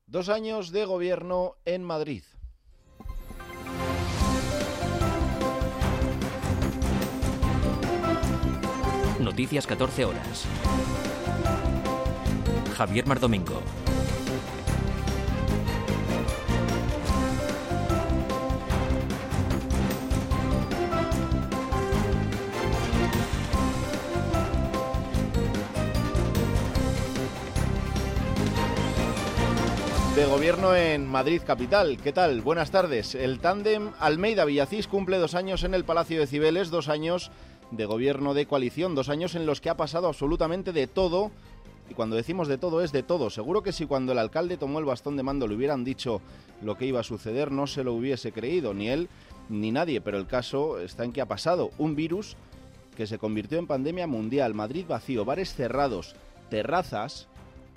2 años de gobierno en Madrid. Noticias 14 horas. Javier Mardomingo. De gobierno en Madrid capital. ¿Qué tal? Buenas tardes. El tándem Almeida-Villacís cumple 2 años en el Palacio de Cibeles, 2 años de gobierno de coalición, 2 años en los que ha pasado absolutamente de todo. Y cuando decimos de todo, es de todo. Seguro que si cuando el alcalde tomó el bastón de mando le hubieran dicho lo que iba a suceder, no se lo hubiese creído, ni él ni nadie. Pero el caso está en que ha pasado un virus que se convirtió en pandemia mundial. Madrid vacío, bares cerrados, terrazas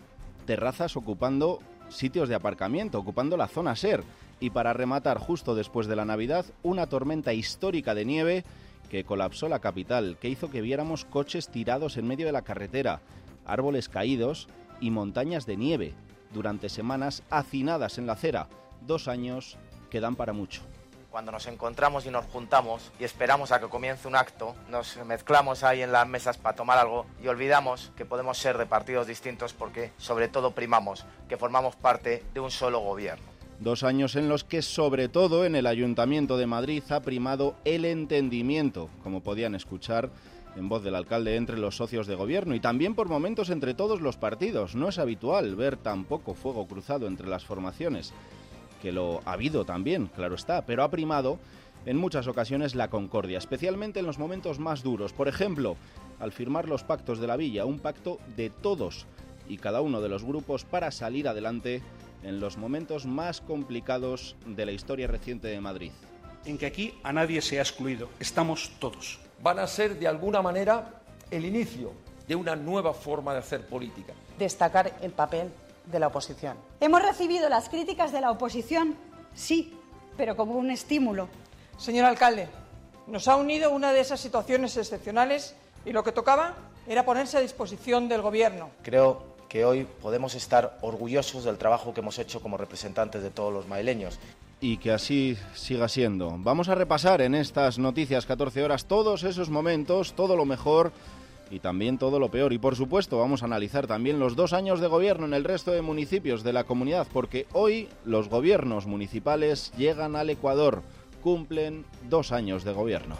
ocupando sitios de aparcamiento, ocupando la zona SER. Y para rematar, justo después de la Navidad, una tormenta histórica de nieve que colapsó la capital, que hizo que viéramos coches tirados en medio de la carretera, árboles caídos y montañas de nieve durante semanas hacinadas en la acera. 2 años que dan para mucho. Cuando nos encontramos y nos juntamos y esperamos a que comience un acto, nos mezclamos ahí en las mesas para tomar algo y olvidamos que podemos ser de partidos distintos porque sobre todo primamos que formamos parte de un solo gobierno. 2 años en los que sobre todo en el Ayuntamiento de Madrid ha primado el entendimiento, como podían escuchar en voz del alcalde entre los socios de gobierno, y también por momentos entre todos los partidos. No es habitual ver tan poco fuego cruzado entre las formaciones, que lo ha habido también, claro está, pero ha primado en muchas ocasiones la concordia, especialmente en los momentos más duros. Por ejemplo, al firmar los pactos de la Villa, un pacto de todos y cada uno de los grupos para salir adelante en los momentos más complicados de la historia reciente de Madrid. En que aquí a nadie se ha excluido, estamos todos. Van a ser de alguna manera el inicio de una nueva forma de hacer política. Destacar el papel de la oposición. ¿Hemos recibido las críticas de la oposición? Sí, pero como un estímulo. Señor alcalde, nos ha unido una de esas situaciones excepcionales y lo que tocaba era ponerse a disposición del gobierno. Creo que hoy podemos estar orgullosos del trabajo que hemos hecho como representantes de todos los madrileños. Y que así siga siendo. Vamos a repasar en estas noticias 14 horas todos esos momentos, todo lo mejor y también todo lo peor. Y por supuesto vamos a analizar también los 2 años de gobierno en el resto de municipios de la comunidad, porque hoy los gobiernos municipales llegan al Ecuador, cumplen 2 años de gobierno.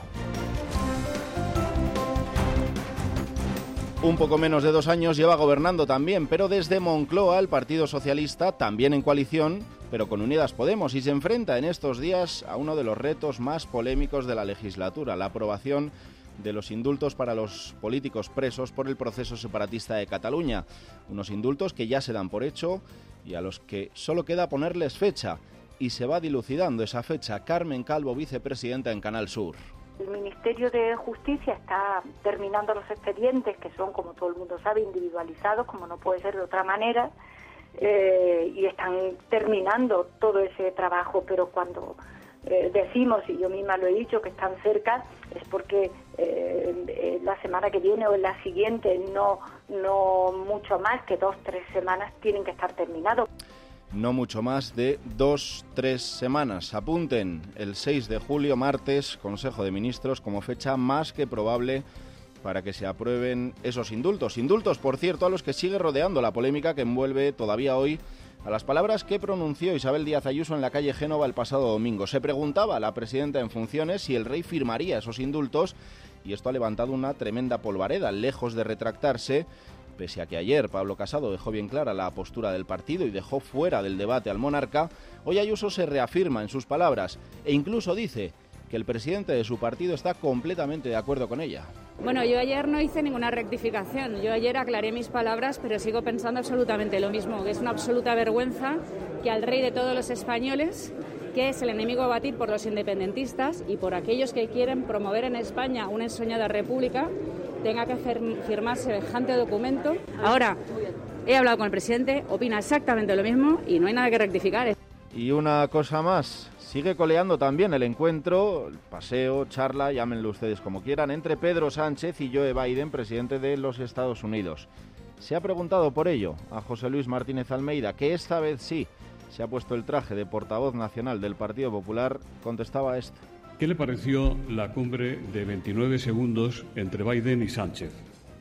Un poco menos de 2 años lleva gobernando también, pero desde Moncloa el Partido Socialista, también en coalición, pero con Unidas Podemos, y se enfrenta en estos días a uno de los retos más polémicos de la legislatura, la aprobación de los indultos para los políticos presos por el proceso separatista de Cataluña. Unos indultos que ya se dan por hecho y a los que solo queda ponerles fecha, y se va dilucidando esa fecha. Carmen Calvo, vicepresidenta en Canal Sur. El Ministerio de Justicia está terminando los expedientes, que son, como todo el mundo sabe, individualizados, como no puede ser de otra manera, y están terminando todo ese trabajo, pero cuando decimos, y yo misma lo he dicho, que están cerca, es porque la semana que viene o en la siguiente, no mucho más que 2-3 semanas, tienen que estar terminados. No mucho más de 2-3 semanas. Apunten el 6 de julio, martes, Consejo de Ministros, como fecha más que probable para que se aprueben esos indultos. Indultos, por cierto, a los que sigue rodeando la polémica que envuelve todavía hoy a las palabras que pronunció Isabel Díaz Ayuso en la calle Génova el pasado domingo. Se preguntaba a la presidenta en funciones si el rey firmaría esos indultos, y esto ha levantado una tremenda polvareda. Lejos de retractarse, pese a que ayer Pablo Casado dejó bien clara la postura del partido y dejó fuera del debate al monarca, hoy Ayuso se reafirma en sus palabras e incluso dice que el presidente de su partido está completamente de acuerdo con ella. Bueno, yo ayer no hice ninguna rectificación. Yo ayer aclaré mis palabras, pero sigo pensando absolutamente lo mismo, que es una absoluta vergüenza que al rey de todos los españoles, que es el enemigo a batir por los independentistas y por aquellos que quieren promover en España una ensoñada república, tenga que firmar semejante documento. Ahora, he hablado con el presidente, opina exactamente lo mismo y no hay nada que rectificar. Y una cosa más, sigue coleando también el encuentro, el paseo, charla, llámenlo ustedes como quieran, entre Pedro Sánchez y Joe Biden, presidente de los Estados Unidos. Se ha preguntado por ello a José Luis Martínez Almeida, que esta vez sí se ha puesto el traje de portavoz nacional del Partido Popular. Contestaba esto. ¿Qué le pareció la cumbre de 29 segundos entre Biden y Sánchez?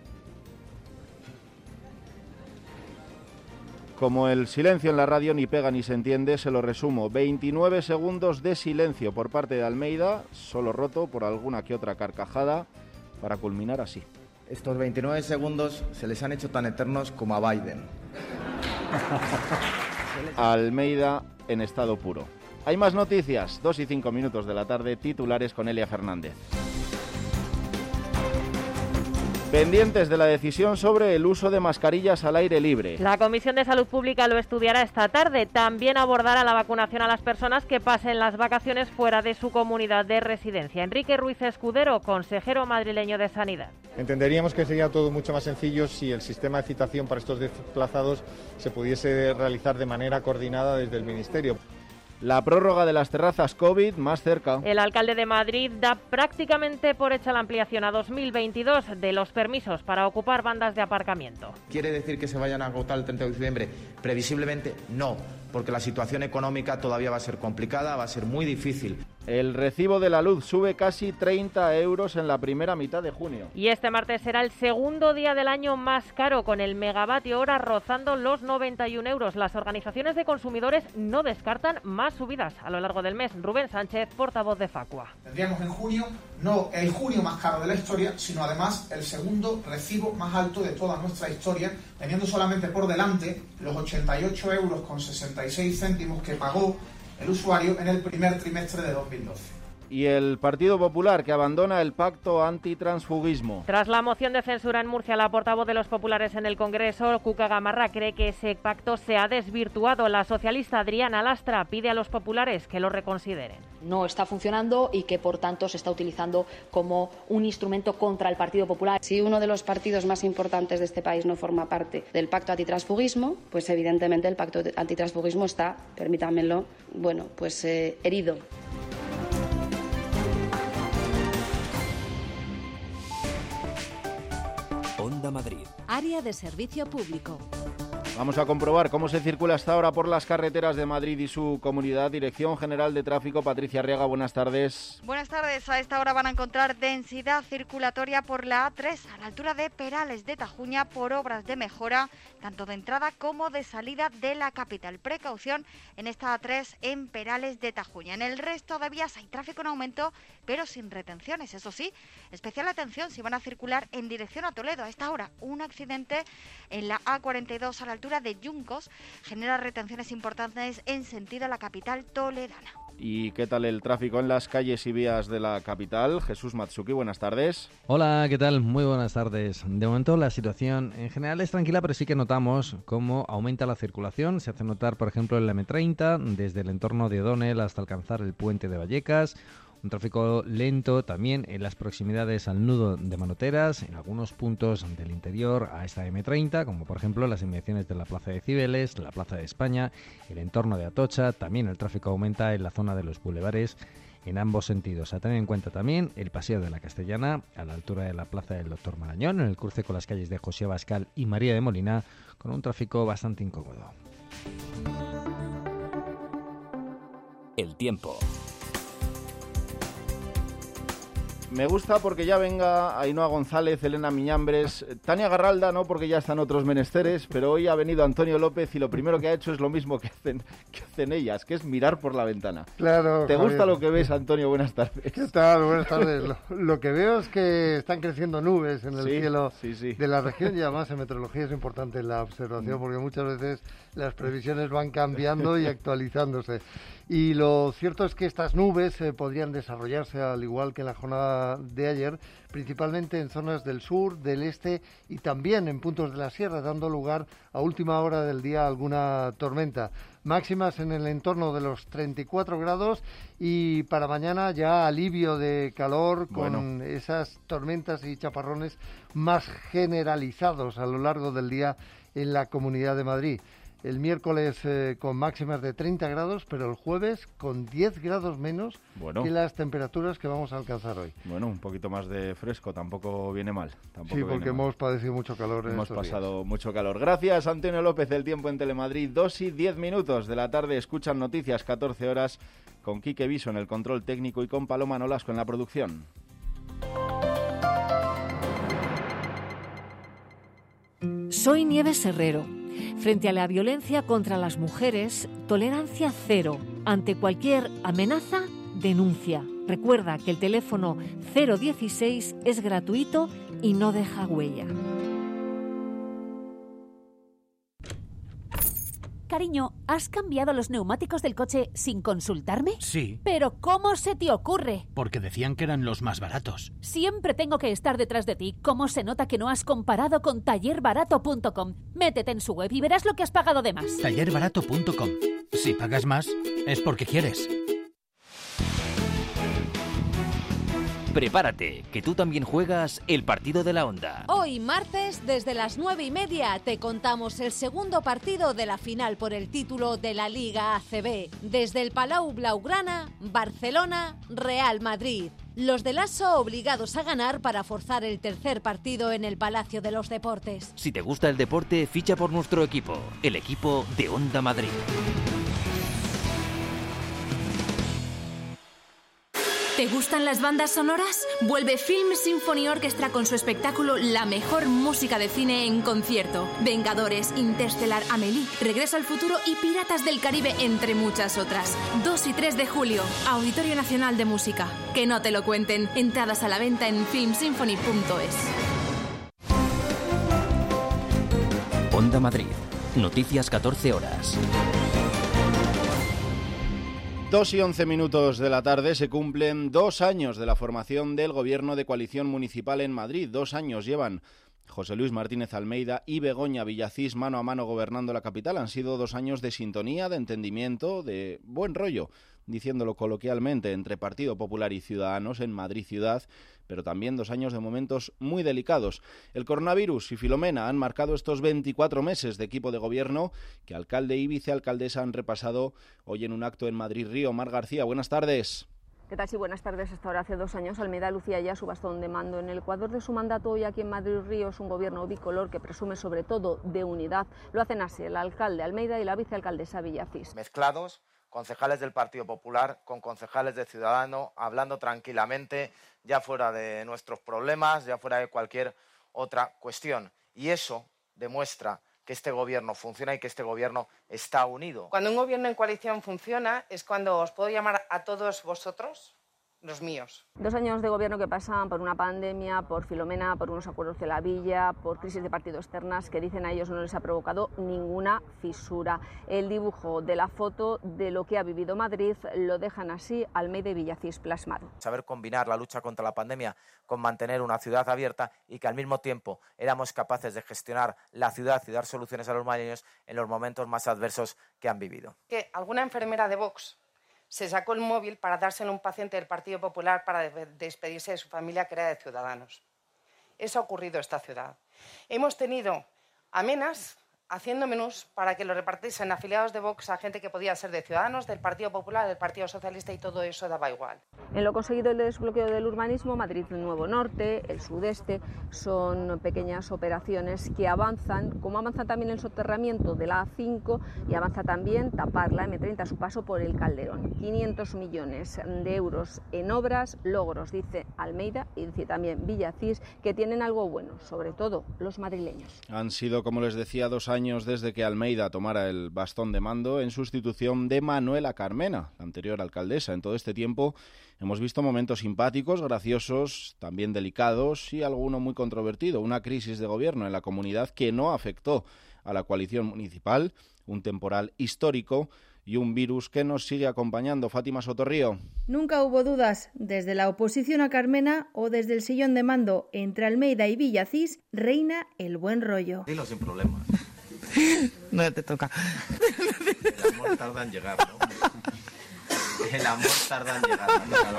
Como el silencio en la radio ni pega ni se entiende, se lo resumo. 29 segundos de silencio por parte de Almeida, solo roto por alguna que otra carcajada, para culminar así. Estos 29 segundos se les han hecho tan eternos como a Biden. Almeida en estado puro. Hay más noticias, 2 y 5 minutos de la tarde, titulares con Elia Fernández. Pendientes de la decisión sobre el uso de mascarillas al aire libre. La Comisión de Salud Pública lo estudiará esta tarde. También abordará la vacunación a las personas que pasen las vacaciones fuera de su comunidad de residencia. Enrique Ruiz Escudero, consejero madrileño de Sanidad. Entenderíamos que sería todo mucho más sencillo si el sistema de citación para estos desplazados se pudiese realizar de manera coordinada desde el Ministerio. La prórroga de las terrazas COVID más cerca. El alcalde de Madrid da prácticamente por hecha la ampliación a 2022 de los permisos para ocupar bandas de aparcamiento. ¿Quiere decir que se vayan a agotar el 30 de diciembre? Previsiblemente no, porque la situación económica todavía va a ser complicada, va a ser muy difícil. El recibo de la luz sube casi 30 euros en la primera mitad de junio. Y este martes será el segundo día del año más caro, con el megavatio hora rozando los 91 euros. Las organizaciones de consumidores no descartan más subidas a lo largo del mes. Rubén Sánchez, portavoz de Facua. Tendríamos en junio no el junio más caro de la historia, sino además el segundo recibo más alto de toda nuestra historia, teniendo solamente por delante los 88 euros con 66 céntimos que pagó el usuario en el primer trimestre de 2012. Y el Partido Popular, que abandona el pacto antitransfugismo. Tras la moción de censura en Murcia, la portavoz de los populares en el Congreso, Cuca Gamarra, cree que ese pacto se ha desvirtuado. La socialista Adriana Lastra pide a los populares que lo reconsideren. No está funcionando y que, por tanto, se está utilizando como un instrumento contra el Partido Popular. Si uno de los partidos más importantes de este país no forma parte del pacto antitransfugismo, pues evidentemente el pacto antitransfugismo está, permítanmelo, herido. Onda Madrid. Área de servicio público. Vamos a comprobar cómo se circula hasta ahora por las carreteras de Madrid y su comunidad. Dirección General de Tráfico, Patricia Arriaga, buenas tardes. Buenas tardes. A esta hora van a encontrar densidad circulatoria por la A3 a la altura de Perales de Tajuña por obras de mejora, tanto de entrada como de salida de la capital. Precaución en esta A3 en Perales de Tajuña. En el resto de vías hay tráfico en aumento, pero sin retenciones. Eso sí, especial atención si van a circular en dirección a Toledo. A esta hora, un accidente en la A42 a la altura de Yuncos genera retenciones importantes en sentido a la capital toledana. ¿Y qué tal el tráfico en las calles y vías de la capital? Jesús Matsuki, buenas tardes. Hola, ¿qué tal? Muy buenas tardes. De momento la situación en general es tranquila, pero sí que notamos cómo aumenta la circulación. Se hace notar, por ejemplo, en la M30, desde el entorno de O'Donnell hasta alcanzar el puente de Vallecas. Un tráfico lento también en las proximidades al nudo de Manoteras, en algunos puntos del interior a esta M30, como por ejemplo las inmediaciones de la Plaza de Cibeles, la Plaza de España, el entorno de Atocha. También el tráfico aumenta en la zona de los bulevares en ambos sentidos. A tener en cuenta también el Paseo de la Castellana, a la altura de la Plaza del Doctor Marañón, en el cruce con las calles de José Abascal y María de Molina, con un tráfico bastante incómodo. El tiempo. Me gusta porque ya venga Ainhoa González, Elena Miñambres, Tania Garralda, no porque ya están otros menesteres, pero hoy ha venido Antonio López y lo primero que ha hecho es lo mismo que hacen ellas, que es mirar por la ventana. Claro. ¿Te Javier, gusta lo que ves, Antonio? Buenas tardes. ¿Qué tal? Buenas tardes. Lo que veo es que están creciendo nubes en el cielo de la región y además en meteorología es importante la observación porque muchas veces las previsiones van cambiando y actualizándose. Y lo cierto es que estas nubes podrían desarrollarse al igual que en la jornada de ayer, principalmente en zonas del sur, del este y también en puntos de la sierra, dando lugar a última hora del día a alguna tormenta. Máximas en el entorno de los 34 grados y para mañana ya alivio de calor con esas tormentas y chaparrones más generalizados a lo largo del día en la Comunidad de Madrid. el miércoles con máximas de 30 grados, pero el jueves con 10 grados menos que las temperaturas que vamos a alcanzar hoy. Bueno, un poquito más de fresco, tampoco viene mal. Sí, porque hemos padecido mucho calor. Hemos pasado mucho calor. Gracias, Antonio López. El tiempo en Telemadrid, 2:10 de la tarde. Escuchan noticias, 14 horas, con Quique Viso en el control técnico y con Paloma Nolasco en la producción. Soy Nieves Herrero. Frente a la violencia contra las mujeres, tolerancia cero. Ante cualquier amenaza, denuncia. Recuerda que el teléfono 016 es gratuito y no deja huella. Cariño, ¿has cambiado los neumáticos del coche sin consultarme? Sí. ¿Pero cómo se te ocurre? Porque decían que eran los más baratos. Siempre tengo que estar detrás de ti. ¿Cómo se nota que no has comparado con tallerbarato.com? Métete en su web y verás lo que has pagado de más. Tallerbarato.com. Si pagas más, es porque quieres. Prepárate, que tú también juegas el partido de la Onda. Hoy, martes, desde las 9:30, te contamos el segundo partido de la final por el título de la Liga ACB. Desde el Palau Blaugrana, Barcelona, Real Madrid. Los del ASO obligados a ganar para forzar el tercer partido en el Palacio de los Deportes. Si te gusta el deporte, ficha por nuestro equipo, el equipo de Onda Madrid. ¿Te gustan las bandas sonoras? Vuelve Film Symphony Orchestra con su espectáculo La mejor música de cine en concierto. Vengadores, Interstellar, Amélie, Regreso al futuro y Piratas del Caribe, entre muchas otras. 2 y 3 de julio, Auditorio Nacional de Música. Que no te lo cuenten. Entradas a la venta en filmsymphony.es. Onda Madrid. Noticias 14 horas. 2:11 de la tarde. Se cumplen 2 años de la formación del Gobierno de Coalición Municipal en Madrid. 2 años llevan José Luis Martínez Almeida y Begoña Villacís mano a mano gobernando la capital. Han sido 2 años de sintonía, de entendimiento, de buen rollo, diciéndolo coloquialmente, entre Partido Popular y Ciudadanos en Madrid ciudad, pero también 2 años de momentos muy delicados. El coronavirus y Filomena han marcado estos 24 meses de equipo de gobierno que alcalde y vicealcaldesa han repasado hoy en un acto en Madrid Río. Mar García, buenas tardes. ¿Qué tal? Sí, buenas tardes. Hasta ahora, hace 2 años, Almeida lucía ya su bastón de mando. En el Ecuador de su mandato, hoy aquí en Madrid Río, es un gobierno bicolor que presume sobre todo de unidad. Lo hacen así el alcalde Almeida y la vicealcaldesa Villacís. Mezclados, concejales del Partido Popular con concejales de Ciudadanos, hablando tranquilamente, ya fuera de nuestros problemas, ya fuera de cualquier otra cuestión. Y eso demuestra que este gobierno funciona y que este gobierno está unido. Cuando un gobierno en coalición funciona es cuando os puedo llamar a todos vosotros los míos. 2 años de gobierno que pasan por una pandemia, por Filomena, por unos acuerdos de la Villa, por crisis de partido externas que dicen a ellos no les ha provocado ninguna fisura. El dibujo de la foto de lo que ha vivido Madrid lo dejan así Almeida y Villacís plasmado. Saber combinar la lucha contra la pandemia con mantener una ciudad abierta y que al mismo tiempo éramos capaces de gestionar la ciudad y dar soluciones a los madrileños en los momentos más adversos que han vivido. Que alguna enfermera de Vox se sacó el móvil para dárselo a un paciente del Partido Popular para despedirse de su familia, que era de Ciudadanos. Eso ha ocurrido en esta ciudad. Hemos tenido amenas haciendo menús para que lo repartiesen afiliados de Vox a gente que podía ser de Ciudadanos, del Partido Popular, del Partido Socialista, y todo eso daba igual. En lo conseguido el desbloqueo del urbanismo, Madrid Nuevo Norte, el Sudeste, son pequeñas operaciones que avanzan, como avanza también el soterramiento de la A5 y avanza también tapar la M30 a su paso por el Calderón. 500 millones de euros en obras, logros, dice Almeida y dice también Villacís, que tienen algo bueno, sobre todo los madrileños. Han sido, como les decía, 2 años desde que Almeida tomara el bastón de mando en sustitución de Manuela Carmena, la anterior alcaldesa. En todo este tiempo hemos visto momentos simpáticos, graciosos, también delicados y alguno muy controvertido. Una crisis de gobierno en la comunidad que no afectó a la coalición municipal, un temporal histórico y un virus que nos sigue acompañando. Fátima Sotorrío. Nunca hubo dudas, desde la oposición a Carmena o desde el sillón de mando entre Almeida y Villacís, reina el buen rollo. Dilo sin problemas. No te toca. El amor tarda en llegar, ¿no? El amor tarda en llegar.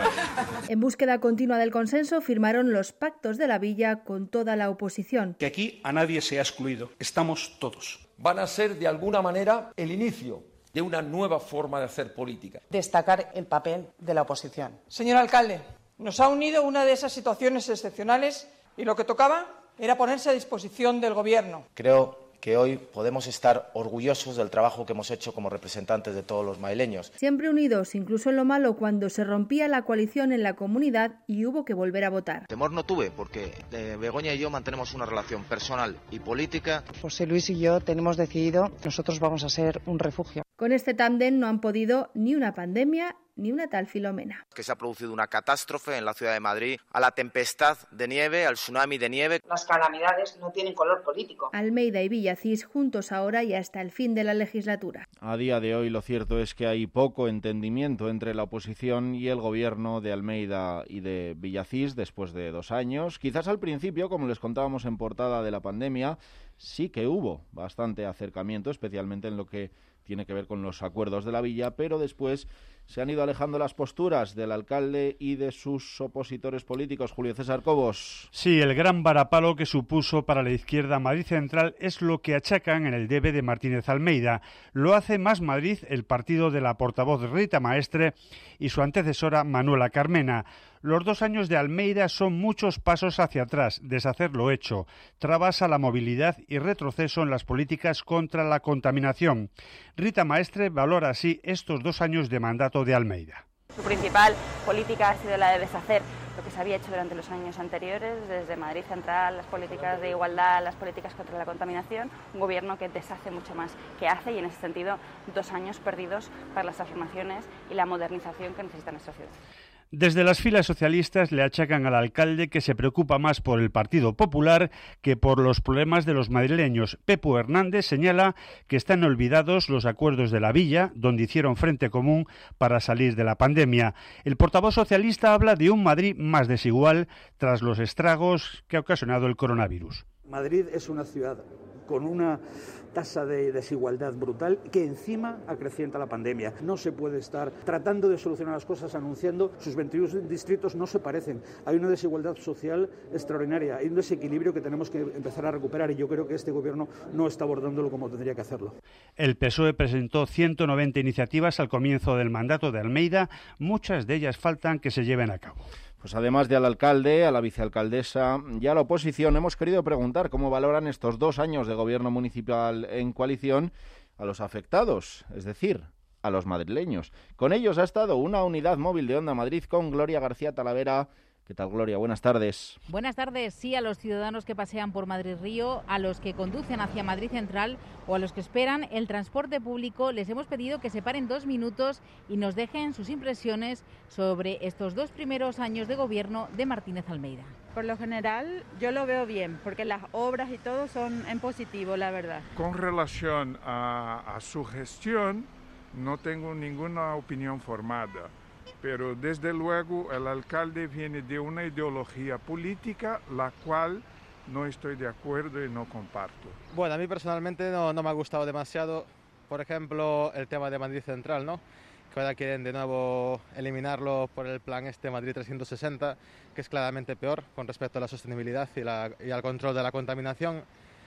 En búsqueda continua del consenso firmaron los pactos de la Villa con toda la oposición. Que aquí a nadie se ha excluido, estamos todos. Van a ser de alguna manera el inicio de una nueva forma de hacer política. Destacar el papel de la oposición. Señor alcalde, nos ha unido una de esas situaciones excepcionales y lo que tocaba era ponerse a disposición del Gobierno. Creo que hoy podemos estar orgullosos del trabajo que hemos hecho como representantes de todos los madrileños. Siempre unidos, incluso en lo malo, cuando se rompía la coalición en la comunidad y hubo que volver a votar. Temor no tuve, porque Begoña y yo mantenemos una relación personal y política. José Luis y yo tenemos decidido, nosotros vamos a ser un refugio. Con este tándem no han podido ni una pandemia ni una tal Filomena. Que se ha producido una catástrofe en la ciudad de Madrid, a la tempestad de nieve, al tsunami de nieve. Las calamidades no tienen color político. Almeida y Villacís juntos ahora y hasta el fin de la legislatura. A día de hoy lo cierto es que hay poco entendimiento entre la oposición y el gobierno de Almeida y de Villacís después de 2 años. Quizás al principio, como les contábamos en portada de la pandemia, sí que hubo bastante acercamiento, especialmente en lo que tiene que ver con los acuerdos de la Villa, pero después se han ido alejando las posturas del alcalde y de sus opositores políticos. Julio César Cobos. Sí, el gran varapalo que supuso para la izquierda Madrid Central es lo que achacan en el debe de Martínez Almeida. Lo hace Más Madrid, el partido de la portavoz Rita Maestre y su antecesora Manuela Carmena. Los 2 años de Almeida son muchos pasos hacia atrás, deshacer lo hecho, trabas a la movilidad y retroceso en las políticas contra la contaminación. Rita Maestre valora así estos 2 años de mandato de Almeida. Su principal política ha sido la de deshacer lo que se había hecho durante los años anteriores, desde Madrid Central, las políticas de igualdad, las políticas contra la contaminación, un gobierno que deshace mucho más que hace y en ese sentido 2 años perdidos para las transformaciones y la modernización que necesita nuestra ciudad. Desde las filas socialistas le achacan al alcalde que se preocupa más por el Partido Popular que por los problemas de los madrileños. Pepu Hernández señala que están olvidados los acuerdos de la Villa, donde hicieron frente común para salir de la pandemia. El portavoz socialista habla de un Madrid más desigual tras los estragos que ha ocasionado el coronavirus. Madrid es una ciudad con una tasa de desigualdad brutal que encima acrecienta la pandemia. No se puede estar tratando de solucionar las cosas anunciando sus 21 distritos no se parecen. Hay una desigualdad social extraordinaria, hay un desequilibrio que tenemos que empezar a recuperar y yo creo que este gobierno no está abordándolo como tendría que hacerlo. El PSOE presentó 190 iniciativas al comienzo del mandato de Almeida, muchas de ellas faltan que se lleven a cabo. Pues además de al alcalde, a la vicealcaldesa y a la oposición, hemos querido preguntar cómo valoran estos 2 años de gobierno municipal en coalición a los afectados, es decir, a los madrileños. Con ellos ha estado una unidad móvil de Onda Madrid con Gloria García Talavera. ¿Qué tal, Gloria? Buenas tardes. Buenas tardes. Sí, a los ciudadanos que pasean por Madrid-Río, a los que conducen hacia Madrid Central o a los que esperan el transporte público, les hemos pedido que se paren 2 minutos y nos dejen sus impresiones sobre estos 2 primeros años de gobierno de Martínez Almeida. Por lo general, yo lo veo bien, porque las obras y todo son en positivo, la verdad. Con relación a su gestión, no tengo ninguna opinión formada. Pero desde luego el alcalde viene de una ideología política la cual no estoy de acuerdo y no comparto. Bueno, a mí personalmente no me ha gustado demasiado, por ejemplo, el tema de Madrid Central, ¿no? Que ahora quieren de nuevo eliminarlo por el plan Madrid 360, que es claramente peor con respecto a la sostenibilidad y al control de la contaminación.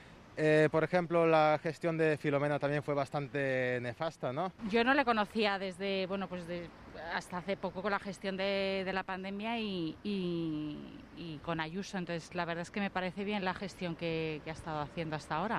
Por ejemplo, la gestión de Filomena también fue bastante nefasta, ¿no? Yo no le conocía desde, hasta hace poco con la gestión de la pandemia y con Ayuso, entonces la verdad es que me parece bien la gestión que ha estado haciendo hasta ahora.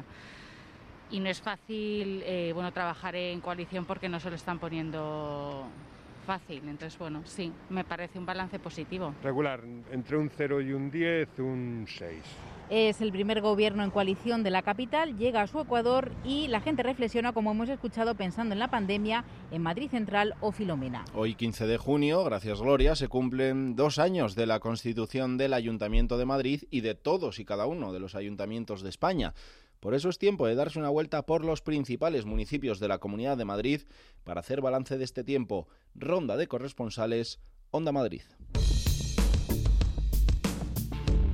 Y no es fácil trabajar en coalición porque no se lo están poniendo fácil, entonces sí, me parece un balance positivo. Regular, entre un 0 y un 10, un 6. Es el primer gobierno en coalición de la capital, llega a su Ecuador y la gente reflexiona, como hemos escuchado, pensando en la pandemia, en Madrid Central o Filomena. Hoy, 15 de junio, gracias Gloria, se cumplen 2 años de la constitución del Ayuntamiento de Madrid y de todos y cada uno de los ayuntamientos de España. Por eso es tiempo de darse una vuelta por los principales municipios de la Comunidad de Madrid para hacer balance de este tiempo. Ronda de corresponsales, Onda Madrid.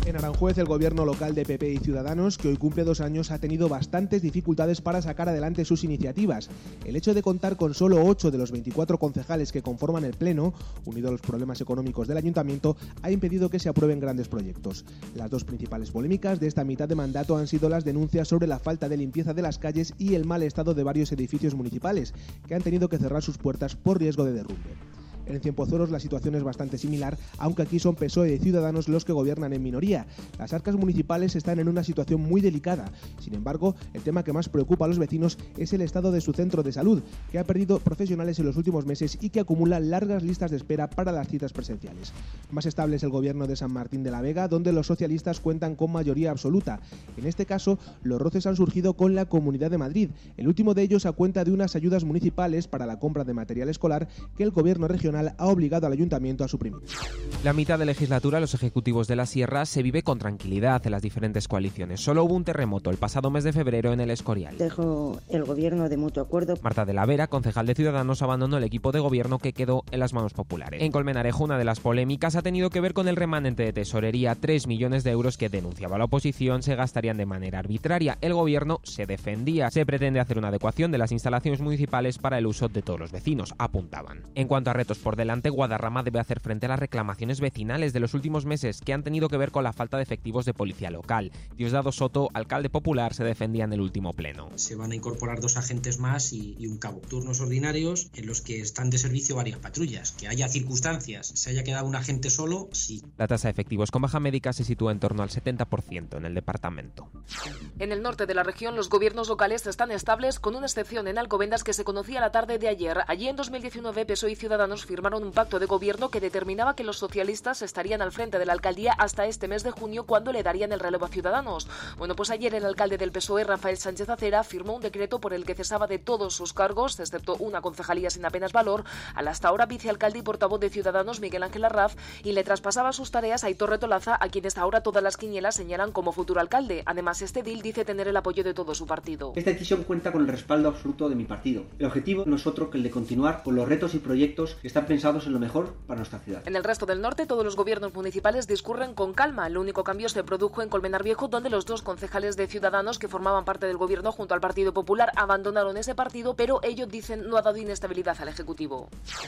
En Aranjuez, el gobierno local de PP y Ciudadanos, que hoy cumple 2 años, ha tenido bastantes dificultades para sacar adelante sus iniciativas. El hecho de contar con solo 8 de los 24 concejales que conforman el Pleno, unido a los problemas económicos del ayuntamiento, ha impedido que se aprueben grandes proyectos. Las dos principales polémicas de esta mitad de mandato han sido las denuncias sobre la falta de limpieza de las calles y el mal estado de varios edificios municipales, que han tenido que cerrar sus puertas por riesgo de derrumbe. En Cienpozuelos la situación es bastante similar, aunque aquí son PSOE y Ciudadanos los que gobiernan en minoría. Las arcas municipales están en una situación muy delicada. Sin embargo, el tema que más preocupa a los vecinos es el estado de su centro de salud, que ha perdido profesionales en los últimos meses y que acumula largas listas de espera para las citas presenciales. Más estable es el gobierno de San Martín de la Vega, donde los socialistas cuentan con mayoría absoluta. En este caso, los roces han surgido con la Comunidad de Madrid, el último de ellos a cuenta de unas ayudas municipales para la compra de material escolar que el gobierno regional ha obligado al ayuntamiento a suprimir. La mitad de legislatura, los ejecutivos de la Sierra, se vive con tranquilidad en las diferentes coaliciones. Solo hubo un terremoto el pasado mes de febrero en el Escorial. Dejó el gobierno de mutuo acuerdo. Marta de la Vera, concejal de Ciudadanos, abandonó el equipo de gobierno que quedó en las manos populares. En Colmenarejo, una de las polémicas ha tenido que ver con el remanente de tesorería, 3 millones de euros que denunciaba la oposición se gastarían de manera arbitraria. El gobierno se defendía. Se pretende hacer una adecuación de las instalaciones municipales para el uso de todos los vecinos, apuntaban. En cuanto a retos por delante, Guadarrama debe hacer frente a las reclamaciones vecinales de los últimos meses que han tenido que ver con la falta de efectivos de policía local. Diosdado Soto, alcalde popular, se defendía en el último pleno. Se van a incorporar 2 agentes más y un cabo. Turnos ordinarios en los que están de servicio varias patrullas. Que haya circunstancias, se haya quedado un agente solo, sí. La tasa de efectivos con baja médica se sitúa en torno al 70% en el departamento. En el norte de la región, los gobiernos locales están estables, con una excepción en Alcobendas que se conocía la tarde de ayer. Allí en 2019, PSOE y Ciudadanos firmaron un pacto de gobierno que determinaba que los socialistas estarían al frente de la alcaldía hasta este mes de junio, cuando le darían el relevo a Ciudadanos. Bueno, pues ayer el alcalde del PSOE, Rafael Sánchez Acera, firmó un decreto por el que cesaba de todos sus cargos, excepto una concejalía sin apenas valor, al hasta ahora vicealcalde y portavoz de Ciudadanos, Miguel Ángel Arraz, y le traspasaba sus tareas a Aitor Retolaza, a quien hasta ahora todas las quinielas señalan como futuro alcalde. Además, este edil dice tener el apoyo de todo su partido. Esta decisión cuenta con el respaldo absoluto de mi partido. El objetivo no es otro que el de continuar con los retos y proyectos que están pensados en lo mejor para nuestra ciudad. En el resto del norte, todos los gobiernos municipales discurren con calma. El único cambio se produjo en Colmenar Viejo, donde los 2 concejales de Ciudadanos que formaban parte del gobierno junto al Partido Popular abandonaron ese partido, pero ellos dicen no ha dado inestabilidad al Ejecutivo.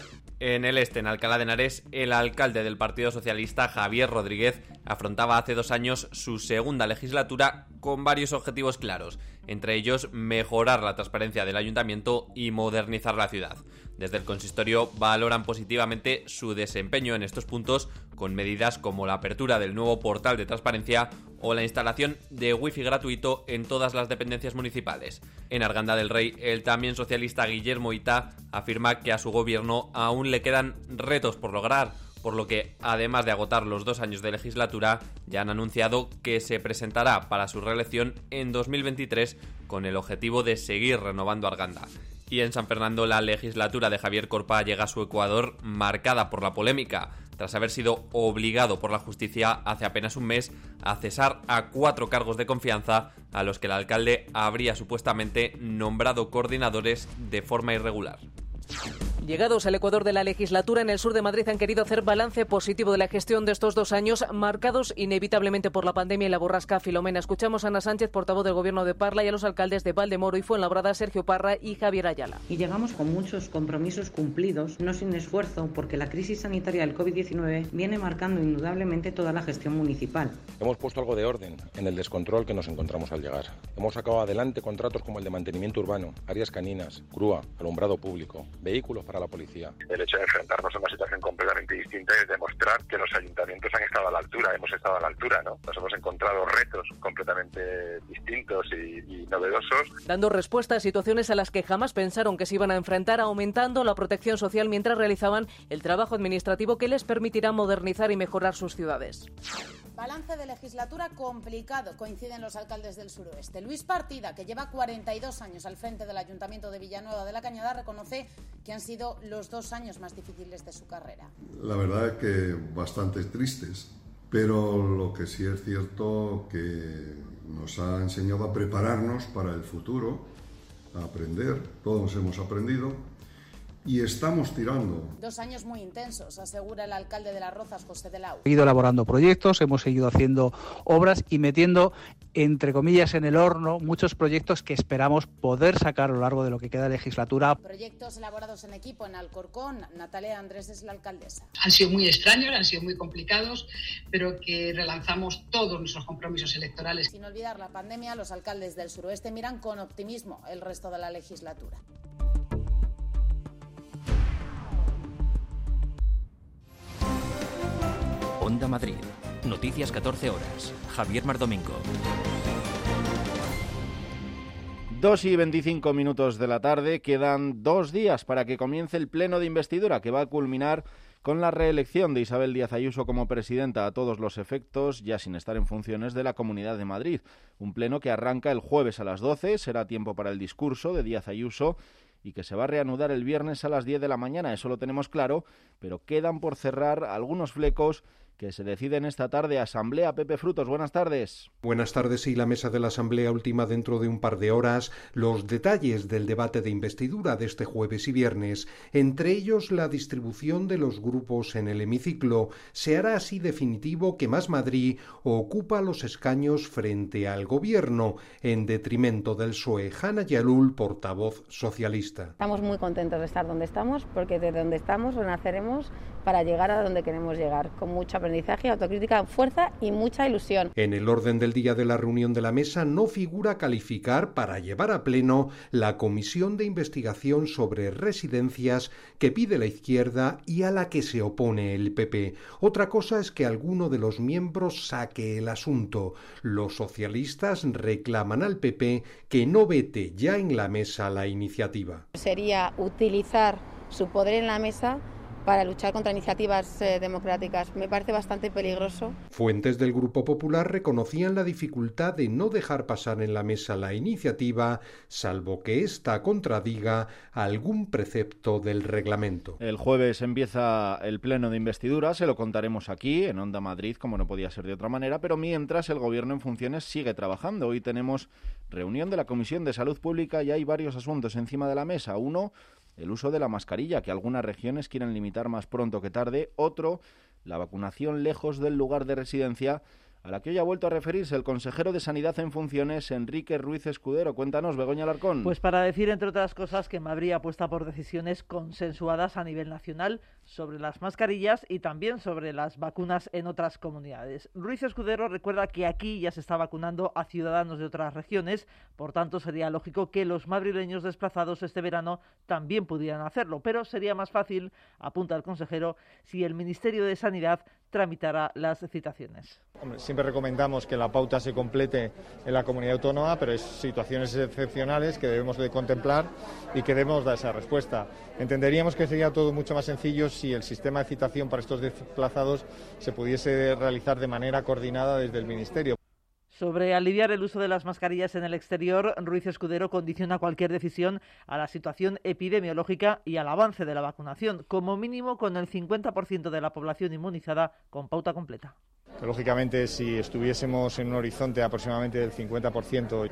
En el este, en Alcalá de Henares, el alcalde del Partido Socialista, Javier Rodríguez, afrontaba hace 2 años su segunda legislatura con varios objetivos claros, entre ellos mejorar la transparencia del ayuntamiento y modernizar la ciudad. Desde el consistorio valoran positivamente su desempeño en estos puntos, con medidas como la apertura del nuevo portal de transparencia o la instalación de wifi gratuito en todas las dependencias municipales. En Arganda del Rey, el también socialista Guillermo Ita afirma que a su gobierno aún le quedan retos por lograr, por lo que, además de agotar los 2 años de legislatura, ya han anunciado que se presentará para su reelección en 2023 con el objetivo de seguir renovando Arganda. Y en San Fernando, la legislatura de Javier Corpa llega a su ecuador marcada por la polémica, tras haber sido obligado por la justicia hace apenas un mes a cesar a 4 cargos de confianza a los que el alcalde habría supuestamente nombrado coordinadores de forma irregular. Llegados al ecuador de la legislatura, en el sur de Madrid han querido hacer balance positivo de la gestión de estos 2 años, marcados inevitablemente por la pandemia y la borrasca Filomena. Escuchamos a Ana Sánchez, portavoz del gobierno de Parla, y a los alcaldes de Valdemoro y Fuenlabrada, Sergio Parra y Javier Ayala. Y llegamos con muchos compromisos cumplidos, no sin esfuerzo, porque la crisis sanitaria del COVID-19 viene marcando indudablemente toda la gestión municipal. Hemos puesto algo de orden en el descontrol que nos encontramos al llegar. Hemos sacado adelante contratos como el de mantenimiento urbano, áreas caninas, grúa, alumbrado público, vehículos para la policía. El hecho de enfrentarnos a una situación completamente distinta es demostrar que los ayuntamientos han estado a la altura, hemos estado a la altura, ¿no? Nos hemos encontrado retos completamente distintos y novedosos. Dando respuesta a situaciones a las que jamás pensaron que se iban a enfrentar, aumentando la protección social mientras realizaban el trabajo administrativo que les permitirá modernizar y mejorar sus ciudades. Balance de legislatura complicado, coinciden los alcaldes del suroeste. Luis Partida, que lleva 42 años al frente del Ayuntamiento de Villanueva de la Cañada, reconoce que han sido los 2 años más difíciles de su carrera. La verdad es que bastante tristes, pero lo que sí es cierto que nos ha enseñado a prepararnos para el futuro, a aprender, todos hemos aprendido, y estamos tirando. 2 años muy intensos, asegura el alcalde de Las Rozas, José de Lau. Hemos seguido elaborando proyectos, hemos seguido haciendo obras y metiendo, entre comillas, en el horno muchos proyectos que esperamos poder sacar a lo largo de lo que queda de legislatura. Proyectos elaborados en equipo en Alcorcón. Natalia Andrés es la alcaldesa. Han sido muy extraños, han sido muy complicados, pero que relanzamos todos nuestros compromisos electorales. Sin olvidar la pandemia, los alcaldes del suroeste miran con optimismo el resto de la legislatura. Onda Madrid. Noticias 14 horas. Javier Mardomingo. 2:25 de la tarde. Quedan 2 días para que comience el pleno de investidura que va a culminar con la reelección de Isabel Díaz Ayuso como presidenta a todos los efectos, ya sin estar en funciones, de la Comunidad de Madrid. Un pleno que arranca el jueves a las 12, será tiempo para el discurso de Díaz Ayuso y que se va a reanudar el viernes a las 10 de la mañana, eso lo tenemos claro, pero quedan por cerrar algunos flecos que se deciden esta tarde. Asamblea. Pepe Frutos, buenas tardes. Buenas tardes. Y la mesa de la Asamblea ultima dentro de un par de horas los detalles del debate de investidura de este jueves y viernes, entre ellos la distribución de los grupos en el hemiciclo. Se hará así definitivo que Más Madrid ocupa los escaños frente al Gobierno, en detrimento del PSOE. Hanna Yalul, portavoz socialista. Estamos muy contentos de estar donde estamos, porque desde donde estamos renaceremos para llegar a donde queremos llegar, con mucho aprendizaje, autocrítica, fuerza y mucha ilusión. En el orden del día de la reunión de la mesa no figura calificar para llevar a pleno la comisión de investigación sobre residencias que pide la izquierda y a la que se opone el PP. Otra cosa es que alguno de los miembros saque el asunto. Los socialistas reclaman al PP que no vete ya en la mesa la iniciativa. Sería utilizar su poder en la mesa para luchar contra iniciativas democráticas. Me parece bastante peligroso. Fuentes del Grupo Popular reconocían la dificultad de no dejar pasar en la mesa la iniciativa, salvo que ésta contradiga algún precepto del reglamento. El jueves empieza el pleno de investidura, se lo contaremos aquí, en Onda Madrid, como no podía ser de otra manera, pero mientras el Gobierno en funciones sigue trabajando. Hoy tenemos reunión de la Comisión de Salud Pública y hay varios asuntos encima de la mesa. Uno, el uso de la mascarilla, que algunas regiones quieren limitar más pronto que tarde. Otro, la vacunación lejos del lugar de residencia, a la que hoy ha vuelto a referirse el consejero de Sanidad en funciones, Enrique Ruiz Escudero. Cuéntanos, Begoña Alarcón. Pues para decir, entre otras cosas, que Madrid apuesta por decisiones consensuadas a nivel nacional sobre las mascarillas y también sobre las vacunas en otras comunidades. Ruiz Escudero recuerda que aquí ya se está vacunando a ciudadanos de otras regiones, por tanto sería lógico que los madrileños desplazados este verano también pudieran hacerlo, pero sería más fácil, apunta el consejero, si el Ministerio de Sanidad tramitará las citaciones. Hombre, siempre recomendamos que la pauta se complete en la comunidad autónoma, pero es situaciones excepcionales que debemos de contemplar y que debemos dar esa respuesta. Entenderíamos que sería todo mucho más sencillo si el sistema de citación para estos desplazados se pudiese realizar de manera coordinada desde el Ministerio. Sobre aliviar el uso de las mascarillas en el exterior, Ruiz Escudero condiciona cualquier decisión a la situación epidemiológica y al avance de la vacunación, como mínimo con el 50% de la población inmunizada con pauta completa. Lógicamente, si estuviésemos en un horizonte aproximadamente del 50%,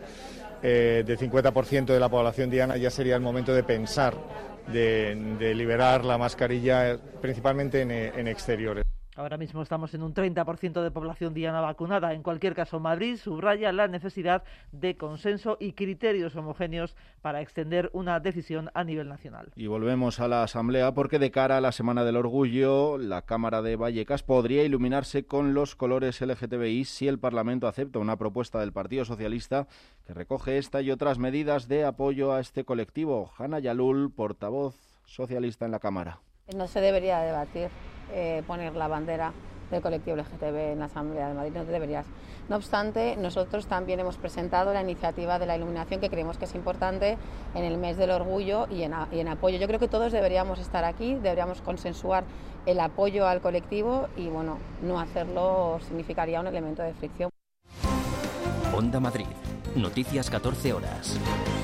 de la población diana, ya sería el momento de pensar de liberar la mascarilla principalmente en exteriores. Ahora mismo estamos en un 30% de población diana vacunada. En cualquier caso, Madrid subraya la necesidad de consenso y criterios homogéneos para extender una decisión a nivel nacional. Y volvemos a la Asamblea porque de cara a la Semana del Orgullo, la Cámara de Vallecas podría iluminarse con los colores LGTBI si el Parlamento acepta una propuesta del Partido Socialista que recoge esta y otras medidas de apoyo a este colectivo. Hanna Yalul, portavoz socialista en la Cámara. No se debería debatir poner la bandera del colectivo LGTB en la Asamblea de Madrid, no deberías. No obstante, nosotros también hemos presentado la iniciativa de la iluminación, que creemos que es importante en el mes del orgullo y en apoyo. Yo creo que todos deberíamos estar aquí, deberíamos consensuar el apoyo al colectivo y, bueno, no hacerlo significaría un elemento de fricción. Onda Madrid, noticias 14 horas.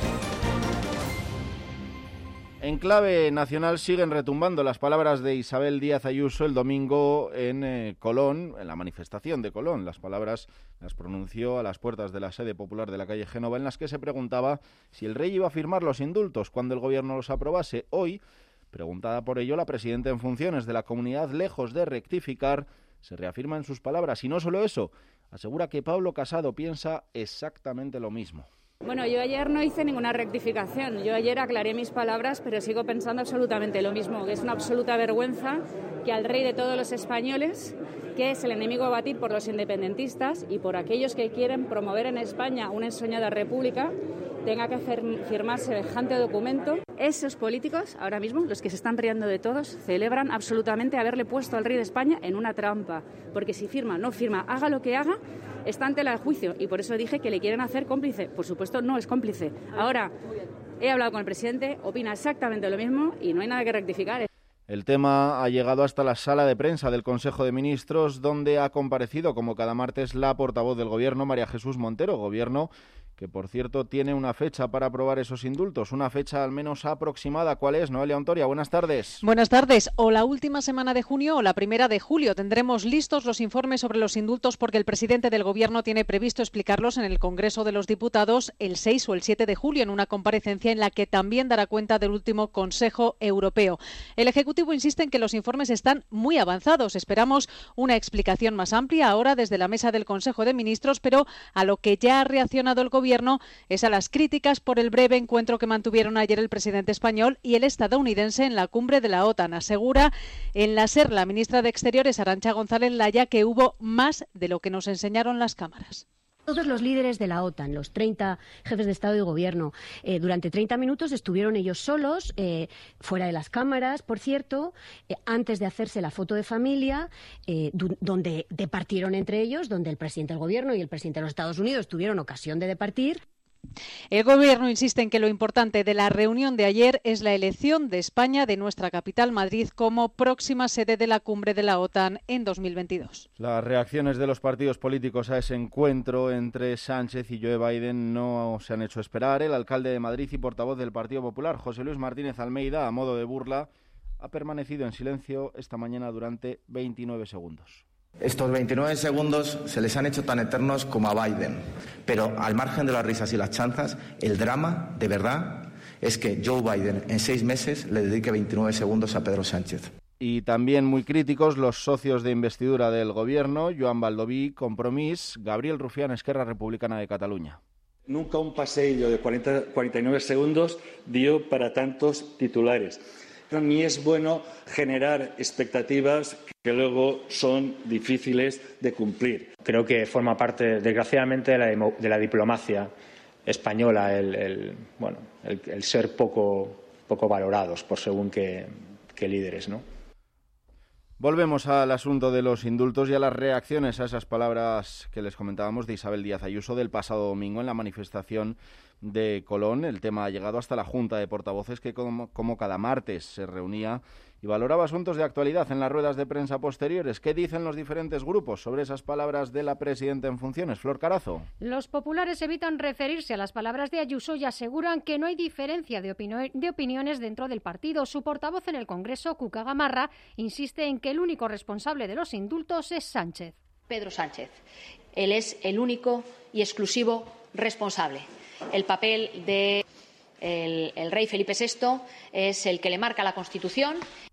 En clave nacional siguen retumbando las palabras de Isabel Díaz Ayuso el domingo en Colón, en la manifestación de Colón. Las palabras las pronunció a las puertas de la sede popular de la calle Génova, en las que se preguntaba si el rey iba a firmar los indultos cuando el gobierno los aprobase. Hoy Preguntada por ello, la presidenta en funciones de la comunidad, lejos de rectificar, se reafirma en sus palabras. Y no solo eso, asegura que Pablo Casado piensa exactamente lo mismo. Bueno, yo ayer no hice ninguna rectificación. Yo ayer aclaré mis palabras, pero sigo pensando absolutamente lo mismo, que es una absoluta vergüenza que al rey de todos los españoles, que es el enemigo a batir por los independentistas y por aquellos que quieren promover en España una ensoñada república, tenga que firmar semejante documento. Esos políticos, ahora mismo, los que se están riendo de todos, celebran absolutamente haberle puesto al rey de España en una trampa. Porque si firma, no firma, haga lo que haga, está ante el juicio. Y por eso dije que le quieren hacer cómplice. Por supuesto, no es cómplice. Ahora, he hablado con el presidente, opina exactamente lo mismo y no hay nada que rectificar. El tema ha llegado hasta la sala de prensa del Consejo de Ministros, donde ha comparecido, como cada martes, la portavoz del Gobierno, María Jesús Montero. Gobierno que, por cierto, tiene una fecha para aprobar esos indultos, una fecha al menos aproximada. ¿Cuál es? Noelia Ontoria, buenas tardes. Buenas tardes. O la última semana de junio o la primera de julio. Tendremos listos los informes sobre los indultos porque el presidente del Gobierno tiene previsto explicarlos en el Congreso de los Diputados el 6 o el 7 de julio, en una comparecencia en la que también dará cuenta del último Consejo Europeo. El Ejecutivo insiste en que los informes están muy avanzados. Esperamos una explicación más amplia ahora desde la mesa del Consejo de Ministros, pero a lo que ya ha reaccionado el Gobierno es a las críticas por el breve encuentro que mantuvieron ayer el presidente español y el estadounidense en la cumbre de la OTAN. Asegura en la SER la ministra de Exteriores, Arantxa González Laya, que hubo más de lo que nos enseñaron las cámaras. Todos los líderes de la OTAN, los 30 jefes de Estado y Gobierno, durante 30 minutos estuvieron ellos solos, fuera de las cámaras, por cierto, antes de hacerse la foto de familia, donde departieron entre ellos, donde el presidente del Gobierno y el presidente de los Estados Unidos tuvieron ocasión de departir. El Gobierno insiste en que lo importante de la reunión de ayer es la elección de España, de nuestra capital, Madrid, como próxima sede de la cumbre de la OTAN en 2022. Las reacciones de los partidos políticos a ese encuentro entre Sánchez y Joe Biden no se han hecho esperar. El alcalde de Madrid y portavoz del Partido Popular, José Luis Martínez Almeida, a modo de burla, ha permanecido en silencio esta mañana durante 29 segundos. Estos 29 segundos se les han hecho tan eternos como a Biden, pero al margen de las risas y las chanzas, el drama, de verdad, es que Joe Biden en 6 meses le dedique 29 segundos a Pedro Sánchez. Y también muy críticos los socios de investidura del Gobierno, Joan Baldoví, Compromís, Gabriel Rufián, Esquerra Republicana de Cataluña. Nunca un paseillo de 49 segundos dio para tantos titulares. Ni es bueno generar expectativas que luego son difíciles de cumplir. Creo que forma parte, desgraciadamente, de la diplomacia española el ser poco valorados por según qué líderes, ¿no? Volvemos al asunto de los indultos y a las reacciones a esas palabras que les comentábamos de Isabel Díaz Ayuso del pasado domingo en la manifestación de Colón. El tema ha llegado hasta la Junta de Portavoces, que como cada martes se reunía y valoraba asuntos de actualidad en las ruedas de prensa posteriores. ¿Qué dicen los diferentes grupos sobre esas palabras de la presidenta en funciones? Flor Carazo. Los populares evitan referirse a las palabras de Ayuso y aseguran que no hay diferencia de opiniones dentro del partido. Su portavoz en el Congreso, Cuca Gamarra, insiste en que el único responsable de los indultos es Sánchez. Pedro Sánchez. Él es el único y exclusivo responsable. El papel de el rey Felipe VI es el que le marca la Constitución.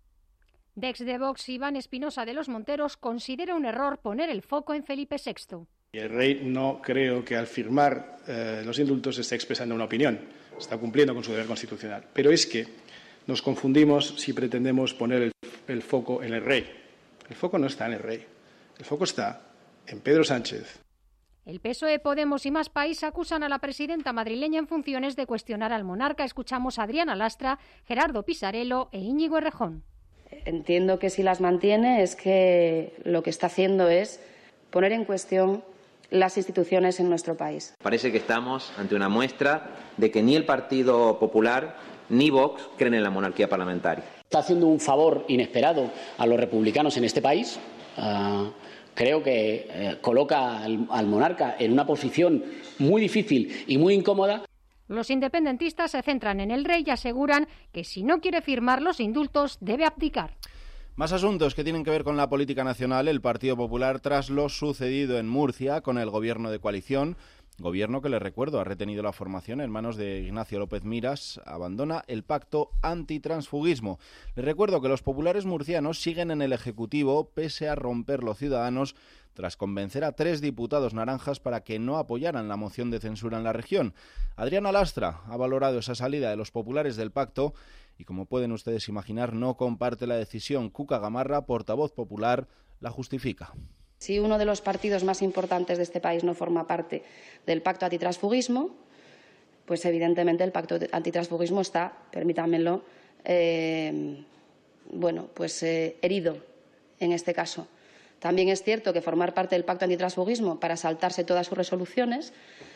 Dex de Vox, Iván Espinosa de los Monteros, considera un error poner el foco en Felipe VI. El rey no creo que al firmar los indultos esté expresando una opinión, está cumpliendo con su deber constitucional. Pero es que nos confundimos si pretendemos poner el foco en el rey. El foco no está en el rey, el foco está en Pedro Sánchez. El PSOE, Podemos y Más País acusan a la presidenta madrileña en funciones de cuestionar al monarca. Escuchamos a Adriana Lastra, Gerardo Pisarello e Íñigo Errejón. Entiendo que si las mantiene es que lo que está haciendo es poner en cuestión las instituciones en nuestro país. Parece que estamos ante una muestra de que ni el Partido Popular ni Vox creen en la monarquía parlamentaria. Está haciendo un favor inesperado a los republicanos en este país. Creo que coloca al monarca en una posición muy difícil y muy incómoda. Los independentistas se centran en el rey y aseguran que si no quiere firmar los indultos debe abdicar. Más asuntos que tienen que ver con la política nacional. El Partido Popular, tras lo sucedido en Murcia con el gobierno de coalición, Gobierno que, les recuerdo, ha retenido la formación en manos de Ignacio López Miras, abandona el pacto antitransfugismo. Les recuerdo que los populares murcianos siguen en el Ejecutivo pese a romperlo Ciudadanos tras convencer a 3 diputados naranjas para que no apoyaran la moción de censura en la región. Adriana Lastra ha valorado esa salida de los populares del pacto y, como pueden ustedes imaginar, no comparte la decisión. Cuca Gamarra, portavoz popular, la justifica. Si uno de los partidos más importantes de este país no forma parte del pacto antitransfugismo, pues evidentemente el pacto antitransfugismo está, permítanmelo, herido en este caso. También es cierto que formar parte del pacto antitransfugismo para saltarse todas sus resoluciones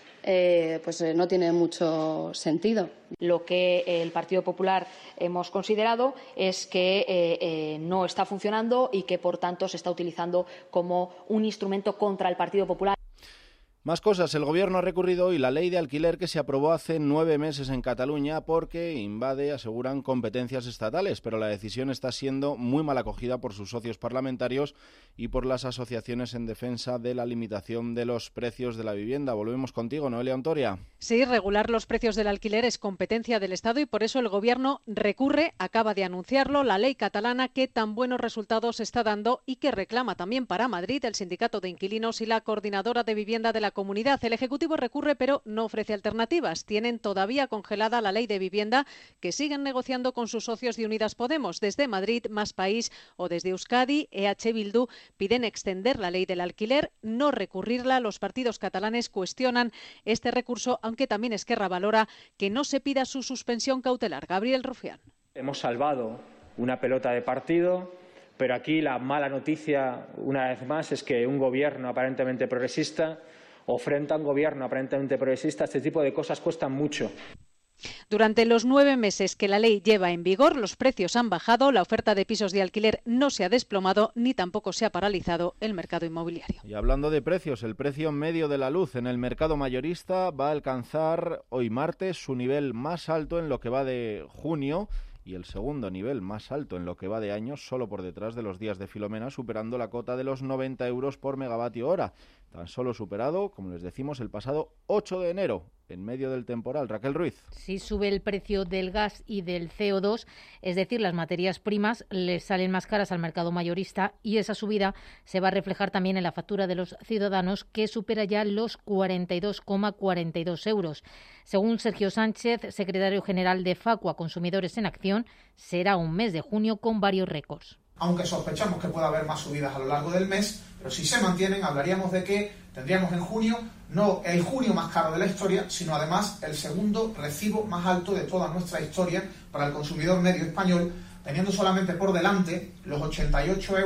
no tiene mucho sentido. Lo que el Partido Popular hemos considerado es que no está funcionando y que, por tanto, se está utilizando como un instrumento contra el Partido Popular. Más cosas. El Gobierno ha recurrido hoy la ley de alquiler que se aprobó hace 9 meses en Cataluña porque invade, aseguran, competencias estatales, pero la decisión está siendo muy mal acogida por sus socios parlamentarios y por las asociaciones en defensa de la limitación de los precios de la vivienda. Volvemos contigo, Noelia Ontoria. Sí, regular los precios del alquiler es competencia del Estado y por eso el Gobierno recurre, acaba de anunciarlo, la ley catalana que tan buenos resultados está dando y que reclama también para Madrid el Sindicato de Inquilinos y la Coordinadora de Vivienda de la Comunidad. El Ejecutivo recurre, pero no ofrece alternativas. Tienen todavía congelada la ley de vivienda que siguen negociando con sus socios de Unidas Podemos. Desde Madrid, Más País o desde Euskadi, EH Bildu piden extender la ley del alquiler, no recurrirla. Los partidos catalanes cuestionan este recurso, aunque también Esquerra valora que no se pida su suspensión cautelar. Gabriel Rufián. Hemos salvado una pelota de partido, pero aquí la mala noticia, una vez más, es que un gobierno aparentemente progresista o frente a un gobierno aparentemente progresista, este tipo de cosas cuestan mucho. Durante los 9 meses que la ley lleva en vigor, los precios han bajado, la oferta de pisos de alquiler no se ha desplomado ni tampoco se ha paralizado el mercado inmobiliario. Y hablando de precios, el precio medio de la luz en el mercado mayorista va a alcanzar hoy martes su nivel más alto en lo que va de junio y el segundo nivel más alto en lo que va de año, solo por detrás de los días de Filomena, superando la cota de los 90 euros por megavatio hora. Tan solo superado, como les decimos, el pasado 8 de enero, en medio del temporal. Raquel Ruiz. Si sube el precio del gas y del CO2, es decir, las materias primas les salen más caras al mercado mayorista y esa subida se va a reflejar también en la factura de los ciudadanos, que supera ya los 42,42 euros. Según Sergio Sánchez, secretario general de Facua Consumidores en Acción, será un mes de junio con varios récords. Aunque sospechamos que pueda haber más subidas a lo largo del mes, pero si se mantienen, hablaríamos de que tendríamos en junio no el junio más caro de la historia, sino además el segundo recibo más alto de toda nuestra historia para el consumidor medio español, teniendo solamente por delante los 88,66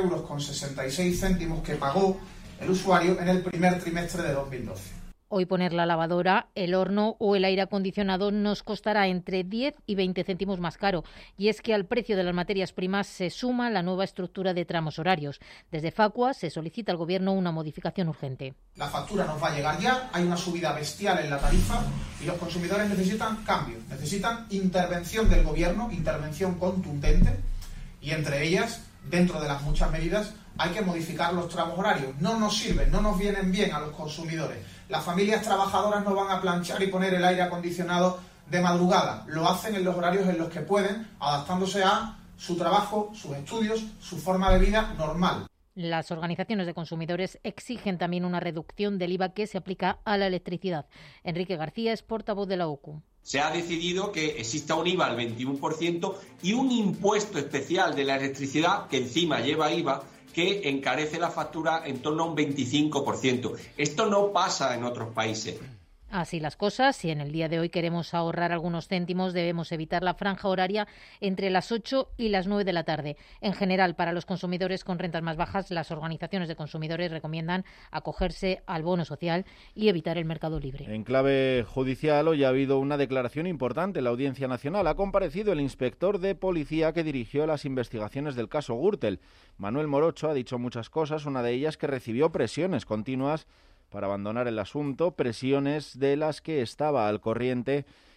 euros que pagó el usuario en el primer trimestre de 2012. Hoy poner la lavadora, el horno o el aire acondicionado nos costará entre 10 y 20 céntimos más caro. Y es que al precio de las materias primas se suma la nueva estructura de tramos horarios. Desde Facua se solicita al Gobierno una modificación urgente. La factura nos va a llegar ya, hay una subida bestial en la tarifa y los consumidores necesitan cambios, necesitan intervención del Gobierno, intervención contundente, y entre ellas, dentro de las muchas medidas, hay que modificar los tramos horarios. No nos sirven, no nos vienen bien a los consumidores. Las familias trabajadoras no van a planchar y poner el aire acondicionado de madrugada. Lo hacen en los horarios en los que pueden, adaptándose a su trabajo, sus estudios, su forma de vida normal. Las organizaciones de consumidores exigen también una reducción del IVA que se aplica a la electricidad. Enrique García es portavoz de la OCU. Se ha decidido que exista un IVA al 21% y un impuesto especial de la electricidad que encima lleva IVA, que encarece la factura en torno a un 25%. Esto no pasa en otros países. Así las cosas, si en el día de hoy queremos ahorrar algunos céntimos, debemos evitar la franja horaria entre las 8 y las 9 de la tarde. En general, para los consumidores con rentas más bajas, las organizaciones de consumidores recomiendan acogerse al bono social y evitar el mercado libre. En clave judicial, hoy ha habido una declaración importante en la Audiencia Nacional. Ha comparecido el inspector de policía que dirigió las investigaciones del caso Gürtel. Manuel Morocho ha dicho muchas cosas, una de ellas que recibió presiones continuas para abandonar el asunto, presiones de las que estaba al corriente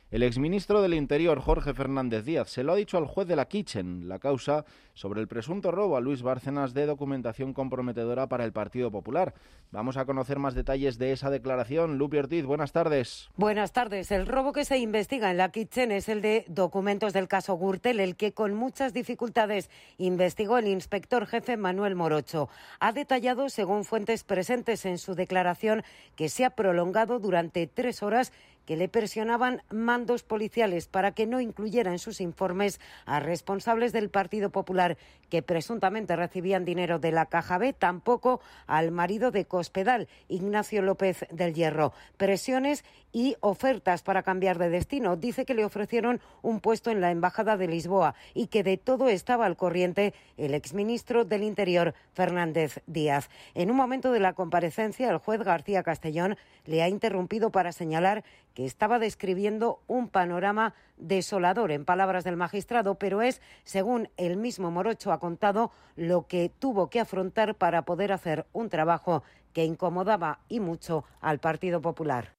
El exministro del Interior, Jorge Fernández Díaz, se lo ha dicho al juez de la Kitchen, la causa sobre el presunto robo a Luis Bárcenas de documentación comprometedora para el Partido Popular. Vamos a conocer más detalles de esa declaración. Lupi Ortiz, buenas tardes. Buenas tardes. El robo que se investiga en la Kitchen es el de documentos del caso Gürtel, el que con muchas dificultades investigó el inspector jefe Manuel Morocho. Ha detallado, según fuentes presentes en su declaración, que se ha prolongado durante 3 horas, que le presionaban mandos policiales para que no incluyera en sus informes a responsables del Partido Popular que presuntamente recibían dinero de la Caja B, tampoco al marido de Cospedal, Ignacio López del Hierro. Presiones y ofertas para cambiar de destino. Dice que le ofrecieron un puesto en la Embajada de Lisboa y que de todo estaba al corriente el exministro del Interior, Fernández Díaz. En un momento de la comparecencia, el juez García Castellón le ha interrumpido para señalar que estaba describiendo un panorama desolador, en palabras del magistrado, pero es, según el mismo Morocho ha contado, lo que tuvo que afrontar para poder hacer un trabajo que incomodaba y mucho al Partido Popular.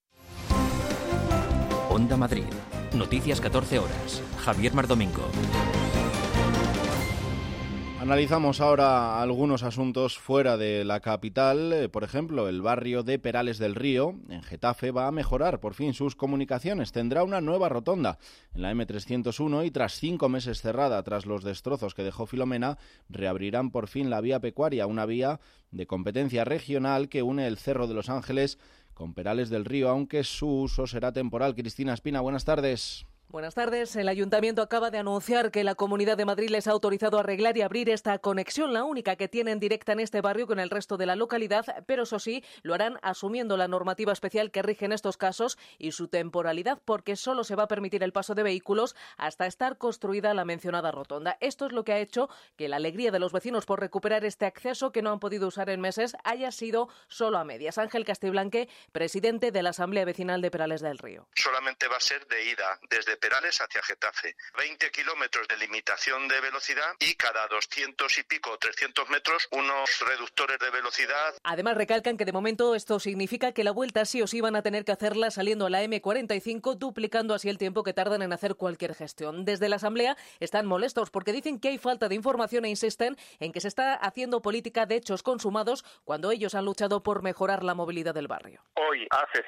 Onda Madrid. Noticias 14 horas. Javier Mar Domingo. Analizamos ahora algunos asuntos fuera de la capital. Por ejemplo, el barrio de Perales del Río, en Getafe, va a mejorar por fin sus comunicaciones. Tendrá una nueva rotonda en la M301 y tras 5 meses cerrada, tras los destrozos que dejó Filomena, reabrirán por fin la vía pecuaria, una vía de competencia regional que une el Cerro de los Ángeles con Perales del Río, aunque su uso será temporal. Cristina Espina, buenas tardes. Buenas tardes. El Ayuntamiento acaba de anunciar que la Comunidad de Madrid les ha autorizado a arreglar y abrir esta conexión, la única que tienen directa en este barrio con el resto de la localidad, pero eso sí, lo harán asumiendo la normativa especial que rige en estos casos y su temporalidad, porque solo se va a permitir el paso de vehículos hasta estar construida la mencionada rotonda. Esto es lo que ha hecho que la alegría de los vecinos por recuperar este acceso que no han podido usar en meses haya sido solo a medias. Ángel Castiblanque, presidente de la Asamblea Vecinal de Perales del Río. Solamente va a ser de ida, desde Perales hacia Getafe. 20 kilómetros de limitación de velocidad y cada 200 y pico o 300 metros unos reductores de velocidad. Además recalcan que de momento esto significa que la vuelta sí o sí van a tener que hacerla saliendo a la M45, duplicando así el tiempo que tardan en hacer cualquier gestión. Desde la Asamblea están molestos porque dicen que hay falta de información e insisten en que se está haciendo política de hechos consumados cuando ellos han luchado por mejorar la movilidad del barrio. Hoy hace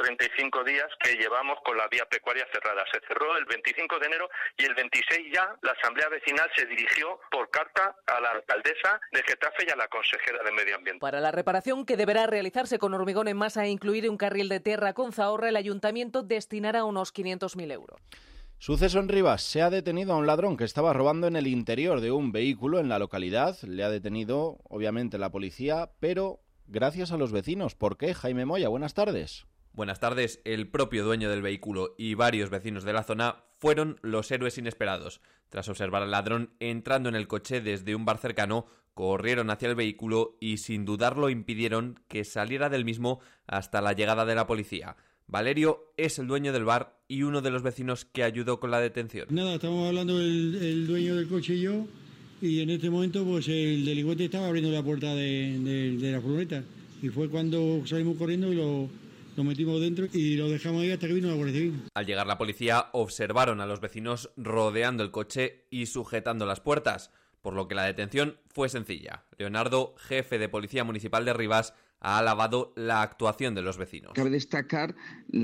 135 días que llevamos con la vía pecuaria cerrada. Se cerró el 25 de enero y el 26 ya la Asamblea Vecinal se dirigió por carta a la alcaldesa de Getafe y a la consejera de Medio Ambiente. Para la reparación, que deberá realizarse con hormigón en masa e incluir un carril de tierra con zahorra, el Ayuntamiento destinará unos 500.000 euros. Suceso en Rivas. Se ha detenido a un ladrón que estaba robando en el interior de un vehículo en la localidad. Le ha detenido, obviamente, la policía, pero gracias a los vecinos. ¿Por qué? Jaime Moya, buenas tardes. Buenas tardes. El propio dueño del vehículo y varios vecinos de la zona fueron los héroes inesperados. Tras observar al ladrón entrando en el coche desde un bar cercano, corrieron hacia el vehículo y sin dudarlo impidieron que saliera del mismo hasta la llegada de la policía. Valerio es el dueño del bar y uno de los vecinos que ayudó con la detención. Nada, estábamos hablando el dueño del coche y yo, y en este momento pues el delincuente estaba abriendo la puerta de la furgoneta y fue cuando salimos corriendo y lo metimos dentro y lo dejamos ahí hasta que vino la Guardia Civil. Al llegar la policía observaron a los vecinos rodeando el coche y sujetando las puertas, por lo que la detención fue sencilla. Leonardo, jefe de Policía Municipal de Rivas, ha alabado la actuación de los vecinos. Cabe destacar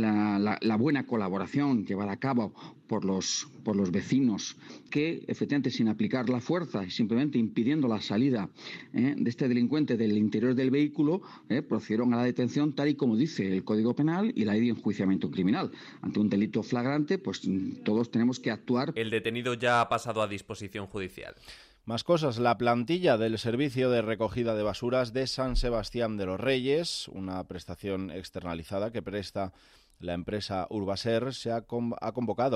la buena colaboración llevada a cabo por los vecinos que, efectivamente, sin aplicar la fuerza y simplemente impidiendo la salida de este delincuente del interior del vehículo, procedieron a la detención tal y como dice el Código Penal y la Ley de Enjuiciamiento Criminal. Ante un delito flagrante, pues todos tenemos que actuar. El detenido ya ha pasado a disposición judicial. Más cosas. La plantilla del Servicio de Recogida de Basuras de San Sebastián de los Reyes, una prestación externalizada que presta la empresa Urbaser, ha convocado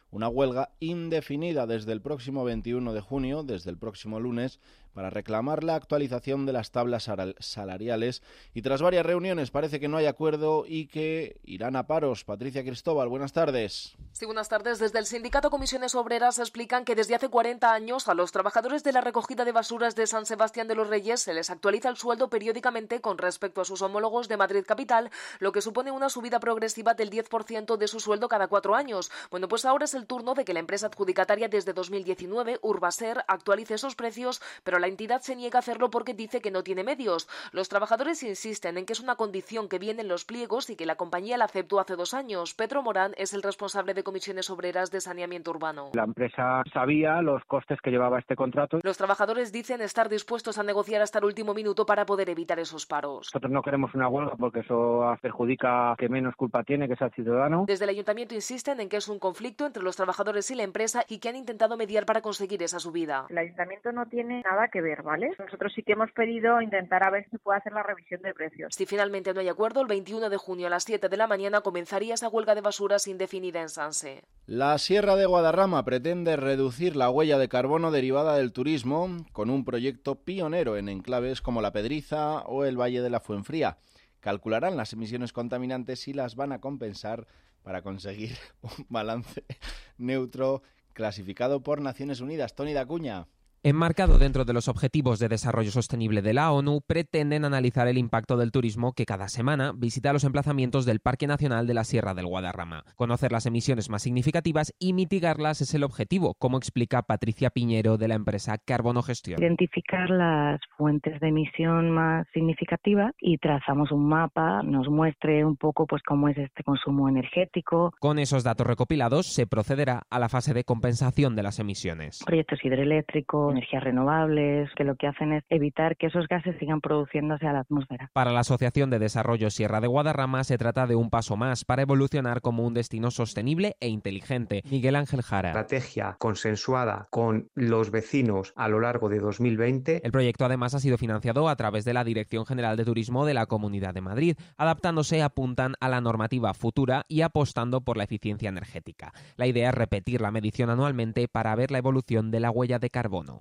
una huelga indefinida desde el próximo 21 de junio, desde el próximo lunes, para reclamar la actualización de las tablas salariales. Y tras varias reuniones parece que no hay acuerdo y que irán a paros. Patricia Cristóbal, buenas tardes. Sí, buenas tardes. Desde el sindicato Comisiones Obreras explican que desde hace 40 años a los trabajadores de la recogida de basuras de San Sebastián de los Reyes se les actualiza el sueldo periódicamente con respecto a sus homólogos de Madrid Capital, lo que supone una subida progresiva del 10% de su sueldo cada 4 años. Bueno, pues ahora es el turno de que la empresa adjudicataria desde 2019, Urbaser, actualice esos precios, pero la entidad se niega a hacerlo porque dice que no tiene medios. Los trabajadores insisten en que es una condición que viene en los pliegos y que la compañía la aceptó hace 2 años. Pedro Morán es el responsable de Comisiones Obreras de Saneamiento Urbano. La empresa sabía los costes que llevaba este contrato. Los trabajadores dicen estar dispuestos a negociar hasta el último minuto para poder evitar esos paros. Nosotros no queremos una huelga porque eso perjudica a que menos culpa tiene, que es al ciudadano. Desde el ayuntamiento insisten en que es un conflicto entre los trabajadores y la empresa y que han intentado mediar para conseguir esa subida. El ayuntamiento no tiene nada que ver, ¿vale? Nosotros sí que hemos pedido intentar a ver si puede hacer la revisión de precios. Si finalmente no hay acuerdo, el 21 de junio a las 7 de la mañana comenzaría esa huelga de basuras indefinida en Sanse. La Sierra de Guadarrama pretende reducir la huella de carbono derivada del turismo con un proyecto pionero en enclaves como La Pedriza o el Valle de la Fuenfría. Calcularán las emisiones contaminantes y las van a compensar para conseguir un balance neutro clasificado por Naciones Unidas. Toni Dacuña. Enmarcado dentro de los Objetivos de Desarrollo Sostenible de la ONU, pretenden analizar el impacto del turismo que cada semana visita los emplazamientos del Parque Nacional de la Sierra del Guadarrama. Conocer las emisiones más significativas y mitigarlas es el objetivo, como explica Patricia Piñero de la empresa Carbono Gestión. Identificar las fuentes de emisión más significativas y trazamos un mapa, nos muestre un poco pues cómo es este consumo energético. Con esos datos recopilados se procederá a la fase de compensación de las emisiones. Proyectos hidroeléctricos, energías renovables, que lo que hacen es evitar que esos gases sigan produciéndose a la atmósfera. Para la Asociación de Desarrollo Sierra de Guadarrama se trata de un paso más para evolucionar como un destino sostenible e inteligente. Miguel Ángel Jara. Estrategia consensuada con los vecinos a lo largo de 2020. El proyecto además ha sido financiado a través de la Dirección General de Turismo de la Comunidad de Madrid. Adaptándose apuntan a la normativa futura y apostando por la eficiencia energética. La idea es repetir la medición anualmente para ver la evolución de la huella de carbono.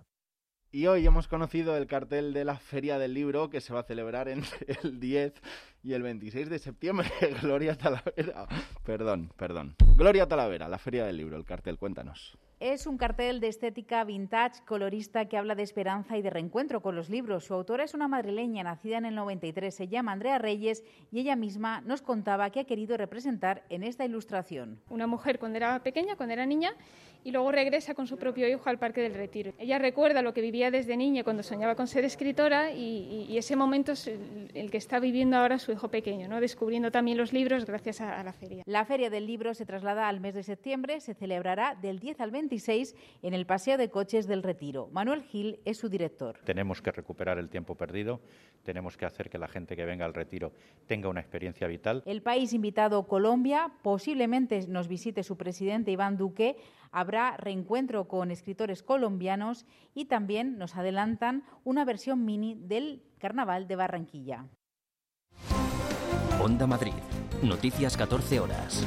Y hoy hemos conocido el cartel de la Feria del Libro que se va a celebrar entre el 10 y el 26 de septiembre. Gloria Talavera. Perdón. Gloria Talavera, la Feria del Libro, el cartel, cuéntanos. Es un cartel de estética vintage, colorista, que habla de esperanza y de reencuentro con los libros. Su autora es una madrileña nacida en el 93, se llama Andrea Reyes y ella misma nos contaba qué ha querido representar en esta ilustración. Una mujer cuando era pequeña, cuando era niña, y luego regresa con su propio hijo al Parque del Retiro. Ella recuerda lo que vivía desde niña cuando soñaba con ser escritora y ese momento es el que está viviendo ahora su hijo pequeño, ¿no? Descubriendo también los libros gracias a la feria. La Feria del Libro se traslada al mes de septiembre, se celebrará del 10 al 26 en el Paseo de Coches del Retiro. Manuel Gil es su director. Tenemos que recuperar el tiempo perdido, tenemos que hacer que la gente que venga al Retiro tenga una experiencia vital. El país invitado, Colombia, posiblemente nos visite su presidente Iván Duque. Habrá reencuentro con escritores colombianos y también nos adelantan una versión mini del Carnaval de Barranquilla. Onda Madrid. Noticias 14 horas.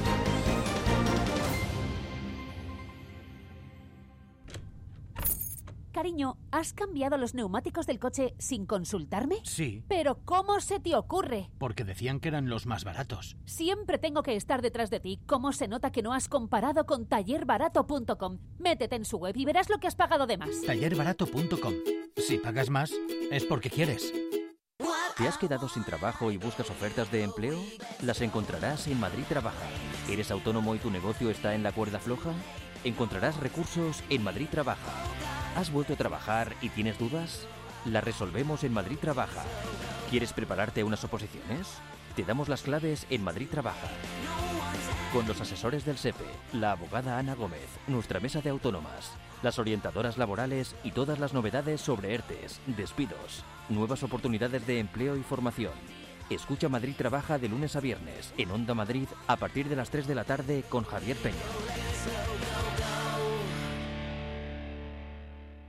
Cariño, ¿has cambiado los neumáticos del coche sin consultarme? Sí. ¿Pero cómo se te ocurre? Porque decían que eran los más baratos. Siempre tengo que estar detrás de ti. ¿Cómo se nota que no has comparado con tallerbarato.com? Métete en su web y verás lo que has pagado de más. Tallerbarato.com. Si pagas más, es porque quieres. ¿Te has quedado sin trabajo y buscas ofertas de empleo? Las encontrarás en Madrid Trabaja. ¿Eres autónomo y tu negocio está en la cuerda floja? Encontrarás recursos en Madrid Trabaja. ¿Has vuelto a trabajar y tienes dudas? Las resolvemos en Madrid Trabaja. ¿Quieres prepararte a unas oposiciones? Te damos las claves en Madrid Trabaja. Con los asesores del SEPE, la abogada Ana Gómez, nuestra mesa de autónomas, las orientadoras laborales y todas las novedades sobre ERTEs, despidos, nuevas oportunidades de empleo y formación. Escucha Madrid Trabaja de lunes a viernes en Onda Madrid a partir de las 3 de la tarde con Javier Peña.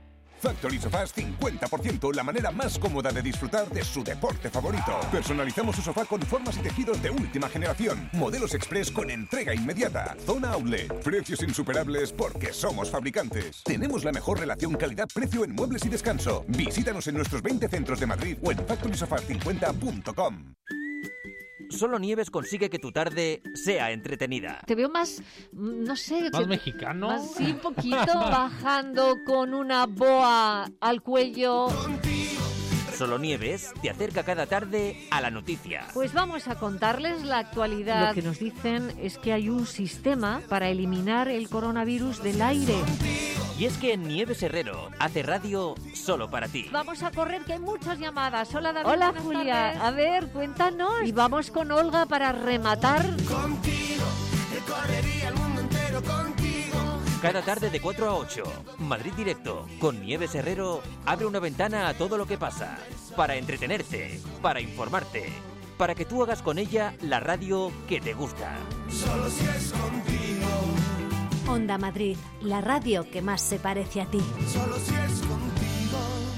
Factory Sofás 50%, la manera más cómoda de disfrutar de su deporte favorito. Personalizamos su sofá con formas y tejidos de última generación. Modelos express con entrega inmediata. Zona Outlet. Precios insuperables porque somos fabricantes. Tenemos la mejor relación calidad-precio en muebles y descanso. Visítanos en nuestros 20 centros de Madrid o en factorysofas50.com. Solo Nieves consigue que tu tarde sea entretenida. Te veo más, no sé... ¿Más mexicano? Más, sí, un poquito, bajando con una boa al cuello. Solo Nieves te acerca cada tarde a la noticia. Pues vamos a contarles la actualidad. Lo que nos dicen es que hay un sistema para eliminar el coronavirus del aire. Y es que Nieves Herrero hace radio solo para ti. Vamos a correr, que hay muchas llamadas. Hola, David. Hola, Julia. Tardes. A ver, cuéntanos. Y vamos con Olga para rematar. Contigo, recorrería el mundo entero contigo. Cada tarde de 4 a 8, Madrid Directo, con Nieves Herrero, abre una ventana a todo lo que pasa. Para entretenerte, para informarte, para que tú hagas con ella la radio que te gusta. Solo si es contigo. Onda Madrid, la radio que más se parece a ti. Solo si es contigo.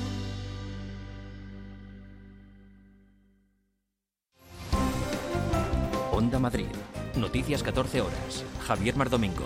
Onda Madrid, noticias 14 horas. Javier Mardomingo.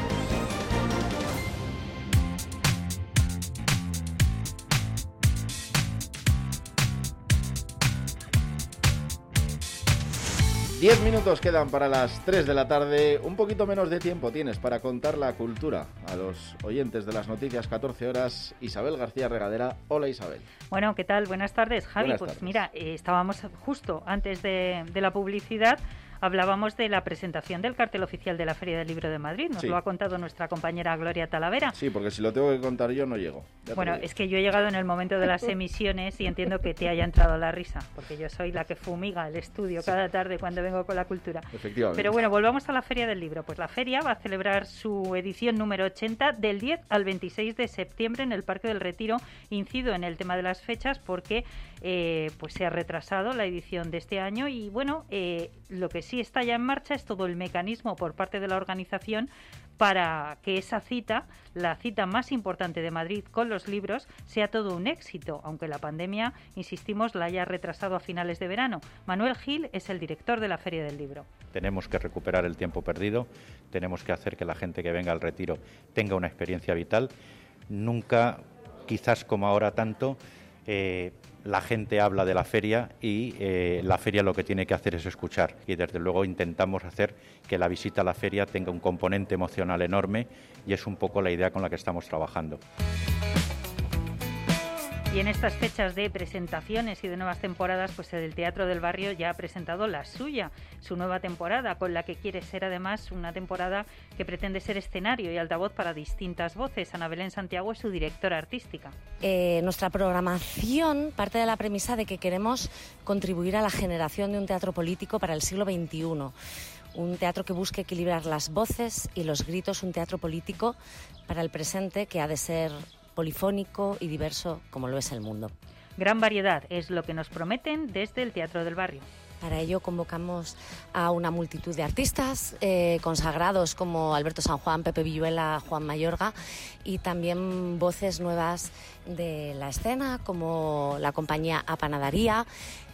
Diez minutos quedan para las 3 de la tarde. Un poquito menos de tiempo tienes para contar la cultura a los oyentes de las noticias 14 horas. Isabel García Regadera. Hola, Isabel. Bueno, ¿qué tal? Buenas tardes, Javi. Buenas pues tardes. Mira, estábamos justo antes de la publicidad. Hablábamos de la presentación del cartel oficial de la Feria del Libro de Madrid. Nos Sí. lo ha contado nuestra compañera Gloria Talavera. Sí, porque si lo tengo que contar yo no llego. Ya te Bueno, lo digo. es que yo he llegado en el momento de las emisiones y entiendo que te haya entrado la risa, porque yo soy la que fumiga el estudio cada tarde cuando vengo con la cultura. Efectivamente. Pero bueno, volvamos a la Feria del Libro. Pues la feria va a celebrar su edición número 80 del 10 al 26 de septiembre en el Parque del Retiro. Incido en el tema de las fechas porque pues se ha retrasado la edición de este año y bueno, lo que sí está ya en marcha es todo el mecanismo por parte de la organización para que esa cita, la cita más importante de Madrid con los libros, sea todo un éxito, aunque la pandemia, insistimos, la haya retrasado a finales de verano. Manuel Gil es el director de la Feria del Libro. Tenemos que recuperar el tiempo perdido, tenemos que hacer que la gente que venga al retiro tenga una experiencia vital. Nunca, quizás como ahora tanto, la gente habla de la feria y la feria lo que tiene que hacer es escuchar. Y desde luego intentamos hacer que la visita a la feria tenga un componente emocional enorme y es un poco la idea con la que estamos trabajando. Y en estas fechas de presentaciones y de nuevas temporadas, pues el Teatro del Barrio ya ha presentado la suya, su nueva temporada, con la que quiere ser además una temporada que pretende ser escenario y altavoz para distintas voces. Ana Belén Santiago es su directora artística. Nuestra programación parte de la premisa de que queremos contribuir a la generación de un teatro político para el siglo XXI. Un teatro que busque equilibrar las voces y los gritos, un teatro político para el presente que ha de ser polifónico y diverso como lo es el mundo. Gran variedad es lo que nos prometen desde el Teatro del Barrio. Para ello convocamos a una multitud de artistas consagrados como Alberto San Juan, Pepe Villuela, Juan Mayorga y también voces nuevas de la escena como la compañía Apanadaría,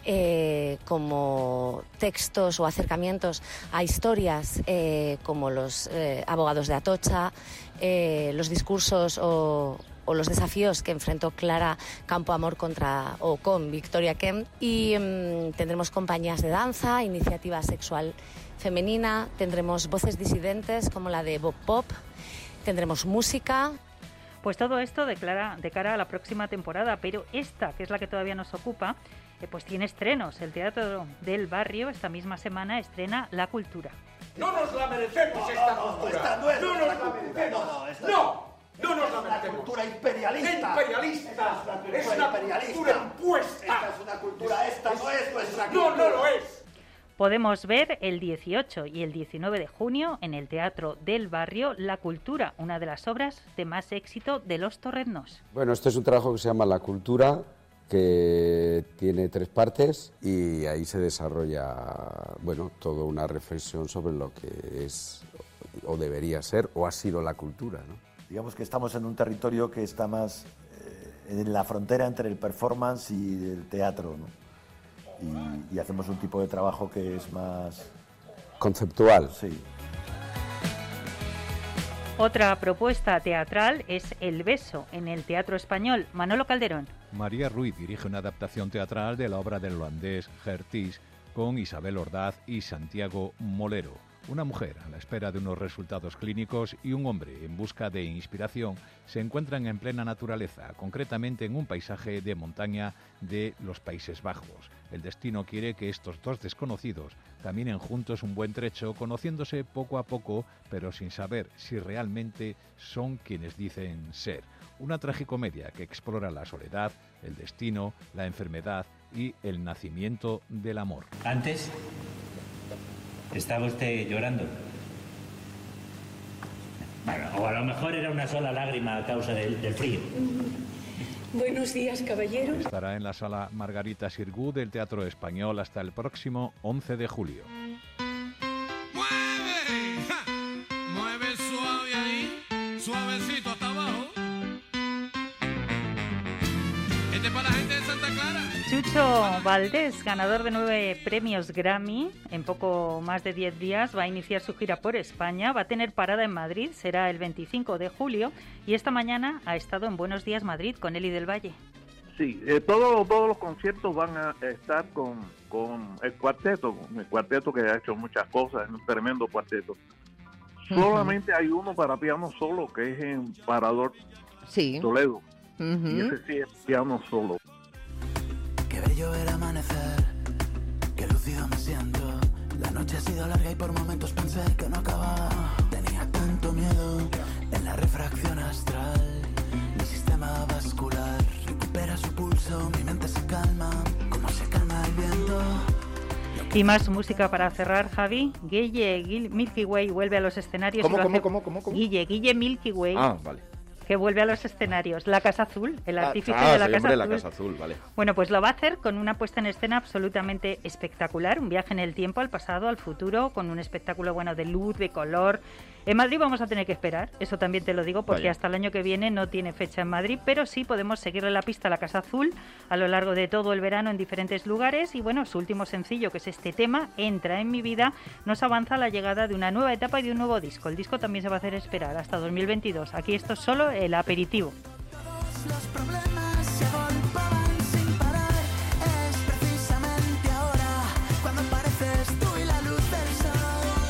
como textos o acercamientos a historias como los abogados de Atocha, los discursos o los desafíos que enfrentó Clara Campoamor con Victoria Kemp y tendremos compañías de danza, iniciativa sexual femenina, tendremos voces disidentes como la de Bob Pop, tendremos música. Pues todo esto de cara a la próxima temporada, pero esta, que es la que todavía nos ocupa, pues tiene estrenos. El Teatro del Barrio esta misma semana estrena La Cultura. No nos la merecemos esta cultura. Esta no es no nos la merecemos. No nos la merecemos. Cultura imperialista. Imperialista. Es una cultura impuesta. Esta es una cultura, esta no es nuestra cultura. No lo es. Podemos ver el 18 y el 19 de junio en el Teatro del Barrio La Cultura, una de las obras de más éxito de Los Torreznos. Bueno, este es un trabajo que se llama La Cultura, que tiene 3 partes y ahí se desarrolla, bueno, toda una reflexión sobre lo que es o debería ser o ha sido la cultura, ¿no? Digamos que estamos en un territorio que está más en la frontera entre el performance y el teatro, ¿no? Y hacemos un tipo de trabajo que es más... conceptual. Sí. Otra propuesta teatral es El beso en el Teatro Español. Manolo Calderón. María Ruiz dirige una adaptación teatral de la obra del holandés Geert Ties con Isabel Ordaz y Santiago Molero. Una mujer a la espera de unos resultados clínicos y un hombre en busca de inspiración se encuentran en plena naturaleza, concretamente en un paisaje de montaña de los Países Bajos. El destino quiere que estos dos desconocidos caminen juntos un buen trecho, conociéndose poco a poco, pero sin saber si realmente son quienes dicen ser. Una tragicomedia que explora la soledad, el destino, la enfermedad y el nacimiento del amor. Antes estaba usted llorando. Bueno, o a lo mejor era una sola lágrima a causa del frío. Buenos días, caballero. Estará en la sala Margarita Xirgu del Teatro Español hasta el próximo 11 de julio. ¡Mueve! ¡Ja! Mueve suave ahí, suavecito hasta abajo. Este es para la gente de Santa Clara. Chucho Valdés, ganador de 9 premios Grammy, en poco más de 10 días va a iniciar su gira por España, va a tener parada en Madrid, será el 25 de julio, y esta mañana ha estado en Buenos Días Madrid con Eli del Valle. Sí, todos los conciertos van a estar con el cuarteto que ha hecho muchas cosas, es un tremendo cuarteto. Solamente hay uno para piano solo, que es en Parador Toledo, y ese sí es piano solo. Qué bello ver amanecer, qué lúcido me siento. La noche ha sido larga y por momentos pensé que no acababa. Tenía tanto miedo en la refracción astral. Mi sistema vascular recupera su pulso, mi mente se calma, como se calma el viento. Y más música para cerrar, Javi. Guille Milky Way vuelve a los escenarios. ¿Cómo? Guille Milky Way. Ah, vale. Que vuelve a los escenarios. La Casa Azul, el artífice de la Casa Azul. La Casa Azul, vale. Bueno, pues lo va a hacer con una puesta en escena absolutamente espectacular. Un viaje en el tiempo, al pasado, al futuro, con un espectáculo bueno de luz, de color. En Madrid vamos a tener que esperar, eso también te lo digo, porque hasta el año que viene no tiene fecha en Madrid, pero sí podemos seguirle la pista a la Casa Azul a lo largo de todo el verano en diferentes lugares. Y bueno, su último sencillo, que es este tema, Entra en mi vida, nos avanza la llegada de una nueva etapa y de un nuevo disco. El disco también se va a hacer esperar hasta 2022. Aquí esto es solo el aperitivo. Los problemas se agolpaban sin parar. Es precisamente ahora cuando apareces tú y la luz del sol.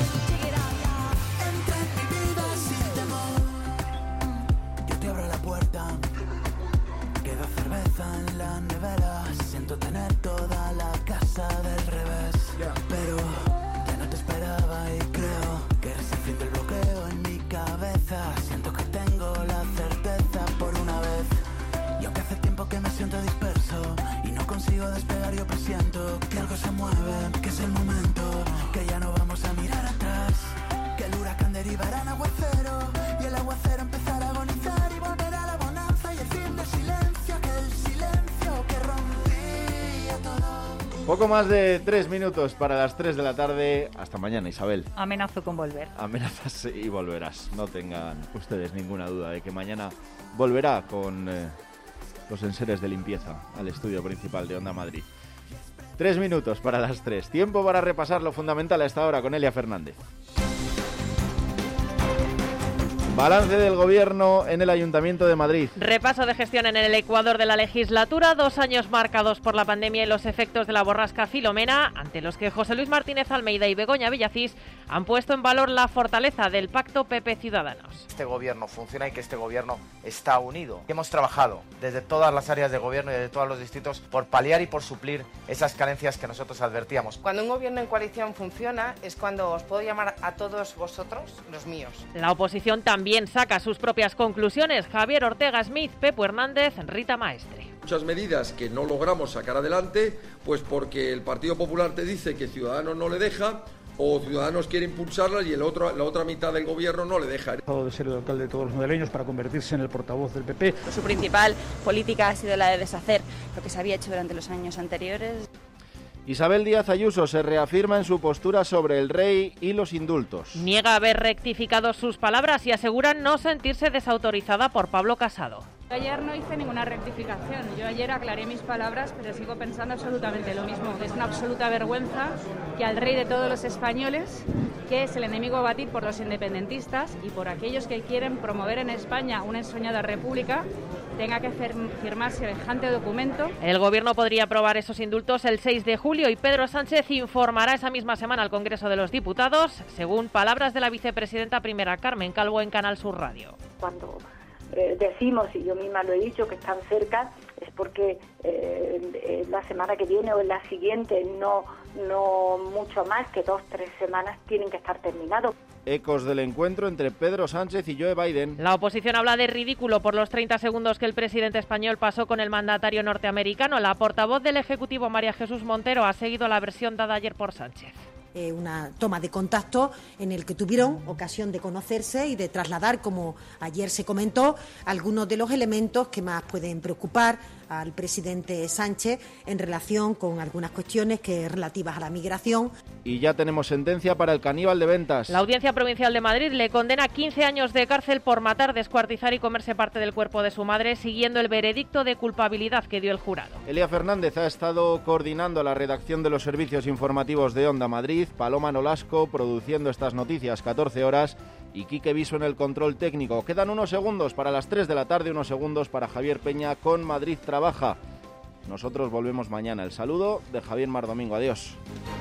Entra en mi vida sin temor. Yo te abro la puerta. Queda cerveza en la nevera. Siento tener toda la casa del revés. Pero ya no te esperaba y creo que eres el fin del bloqueo en mi cabeza. Siento que tengo la certeza por una vez. Y aunque hace tiempo que me siento disperso y no consigo despegar, yo presiento que algo se mueve, que es el momento, que ya no vamos a mirar atrás, que el huracán derivará en aguacero y el aguacero empezará a agonizar y volverá a la bonanza y el fin del silencio, que el silencio que rompía todo. Poco más de 3 minutos para las 3 de la tarde. Hasta mañana, Isabel. Amenazo con volver. Amenazas y volverás. No tengan ustedes ninguna duda de que mañana volverá con los enseres de limpieza al estudio principal de Onda Madrid. 3 minutos para las 3. Tiempo para repasar lo fundamental a esta hora con Elia Fernández. Balance del Gobierno en el Ayuntamiento de Madrid. Repaso de gestión en el Ecuador de la legislatura, 2 años marcados por la pandemia y los efectos de la borrasca Filomena, ante los que José Luis Martínez Almeida y Begoña Villacís han puesto en valor la fortaleza del pacto PP Ciudadanos. Este Gobierno funciona y que este Gobierno está unido. Hemos trabajado desde todas las áreas de Gobierno y desde todos los distritos por paliar y por suplir esas carencias que nosotros advertíamos. Cuando un Gobierno en coalición funciona es cuando os puedo llamar a todos vosotros los míos. La oposición también saca sus propias conclusiones. Javier Ortega Smith, Pepo Hernández, Rita Maestre. Muchas medidas que no logramos sacar adelante, pues porque el Partido Popular te dice que Ciudadanos no le deja, o Ciudadanos quiere impulsarlas y la otra mitad del Gobierno no le deja. Ha dejado de ser el alcalde de todos los madrileños para convertirse en el portavoz del PP. Su principal política ha sido la de deshacer lo que se había hecho durante los años anteriores. Isabel Díaz Ayuso se reafirma en su postura sobre el rey y los indultos. Niega haber rectificado sus palabras y asegura no sentirse desautorizada por Pablo Casado. Ayer no hice ninguna rectificación. Yo ayer aclaré mis palabras, pero sigo pensando absolutamente lo mismo. Es una absoluta vergüenza que al rey de todos los españoles, que es el enemigo a batir por los independentistas y por aquellos que quieren promover en España una ensoñada república, tenga que firmar semejante documento. El Gobierno podría aprobar esos indultos el 6 de julio y Pedro Sánchez informará esa misma semana al Congreso de los Diputados, según palabras de la vicepresidenta primera Carmen Calvo en Canal Sur Radio. Cuando decimos, y yo misma lo he dicho, que están cerca, es porque la semana que viene o en la siguiente, no mucho más que 2-3 semanas, tienen que estar terminados. Ecos del encuentro entre Pedro Sánchez y Joe Biden. La oposición habla de ridículo por los 30 segundos que el presidente español pasó con el mandatario norteamericano. La portavoz del Ejecutivo, María Jesús Montero, ha seguido la versión dada ayer por Sánchez. Una toma de contacto en el que tuvieron ocasión de conocerse y de trasladar, como ayer se comentó, algunos de los elementos que más pueden preocupar al presidente Sánchez en relación con algunas cuestiones relativas a la migración. Y ya tenemos sentencia para el caníbal de Ventas. La Audiencia Provincial de Madrid le condena a 15 años de cárcel por matar, descuartizar y comerse parte del cuerpo de su madre, siguiendo el veredicto de culpabilidad que dio el jurado. Elia Fernández ha estado coordinando la redacción de los servicios informativos de Onda Madrid, Paloma Nolasco produciendo estas noticias, 14 horas, y Quique Viso en el control técnico. Quedan unos segundos para las 3 de la tarde, unos segundos para Javier Peña con Madrid Trabaja. Nosotros volvemos mañana. El saludo de Javier Mar Domingo. Adiós.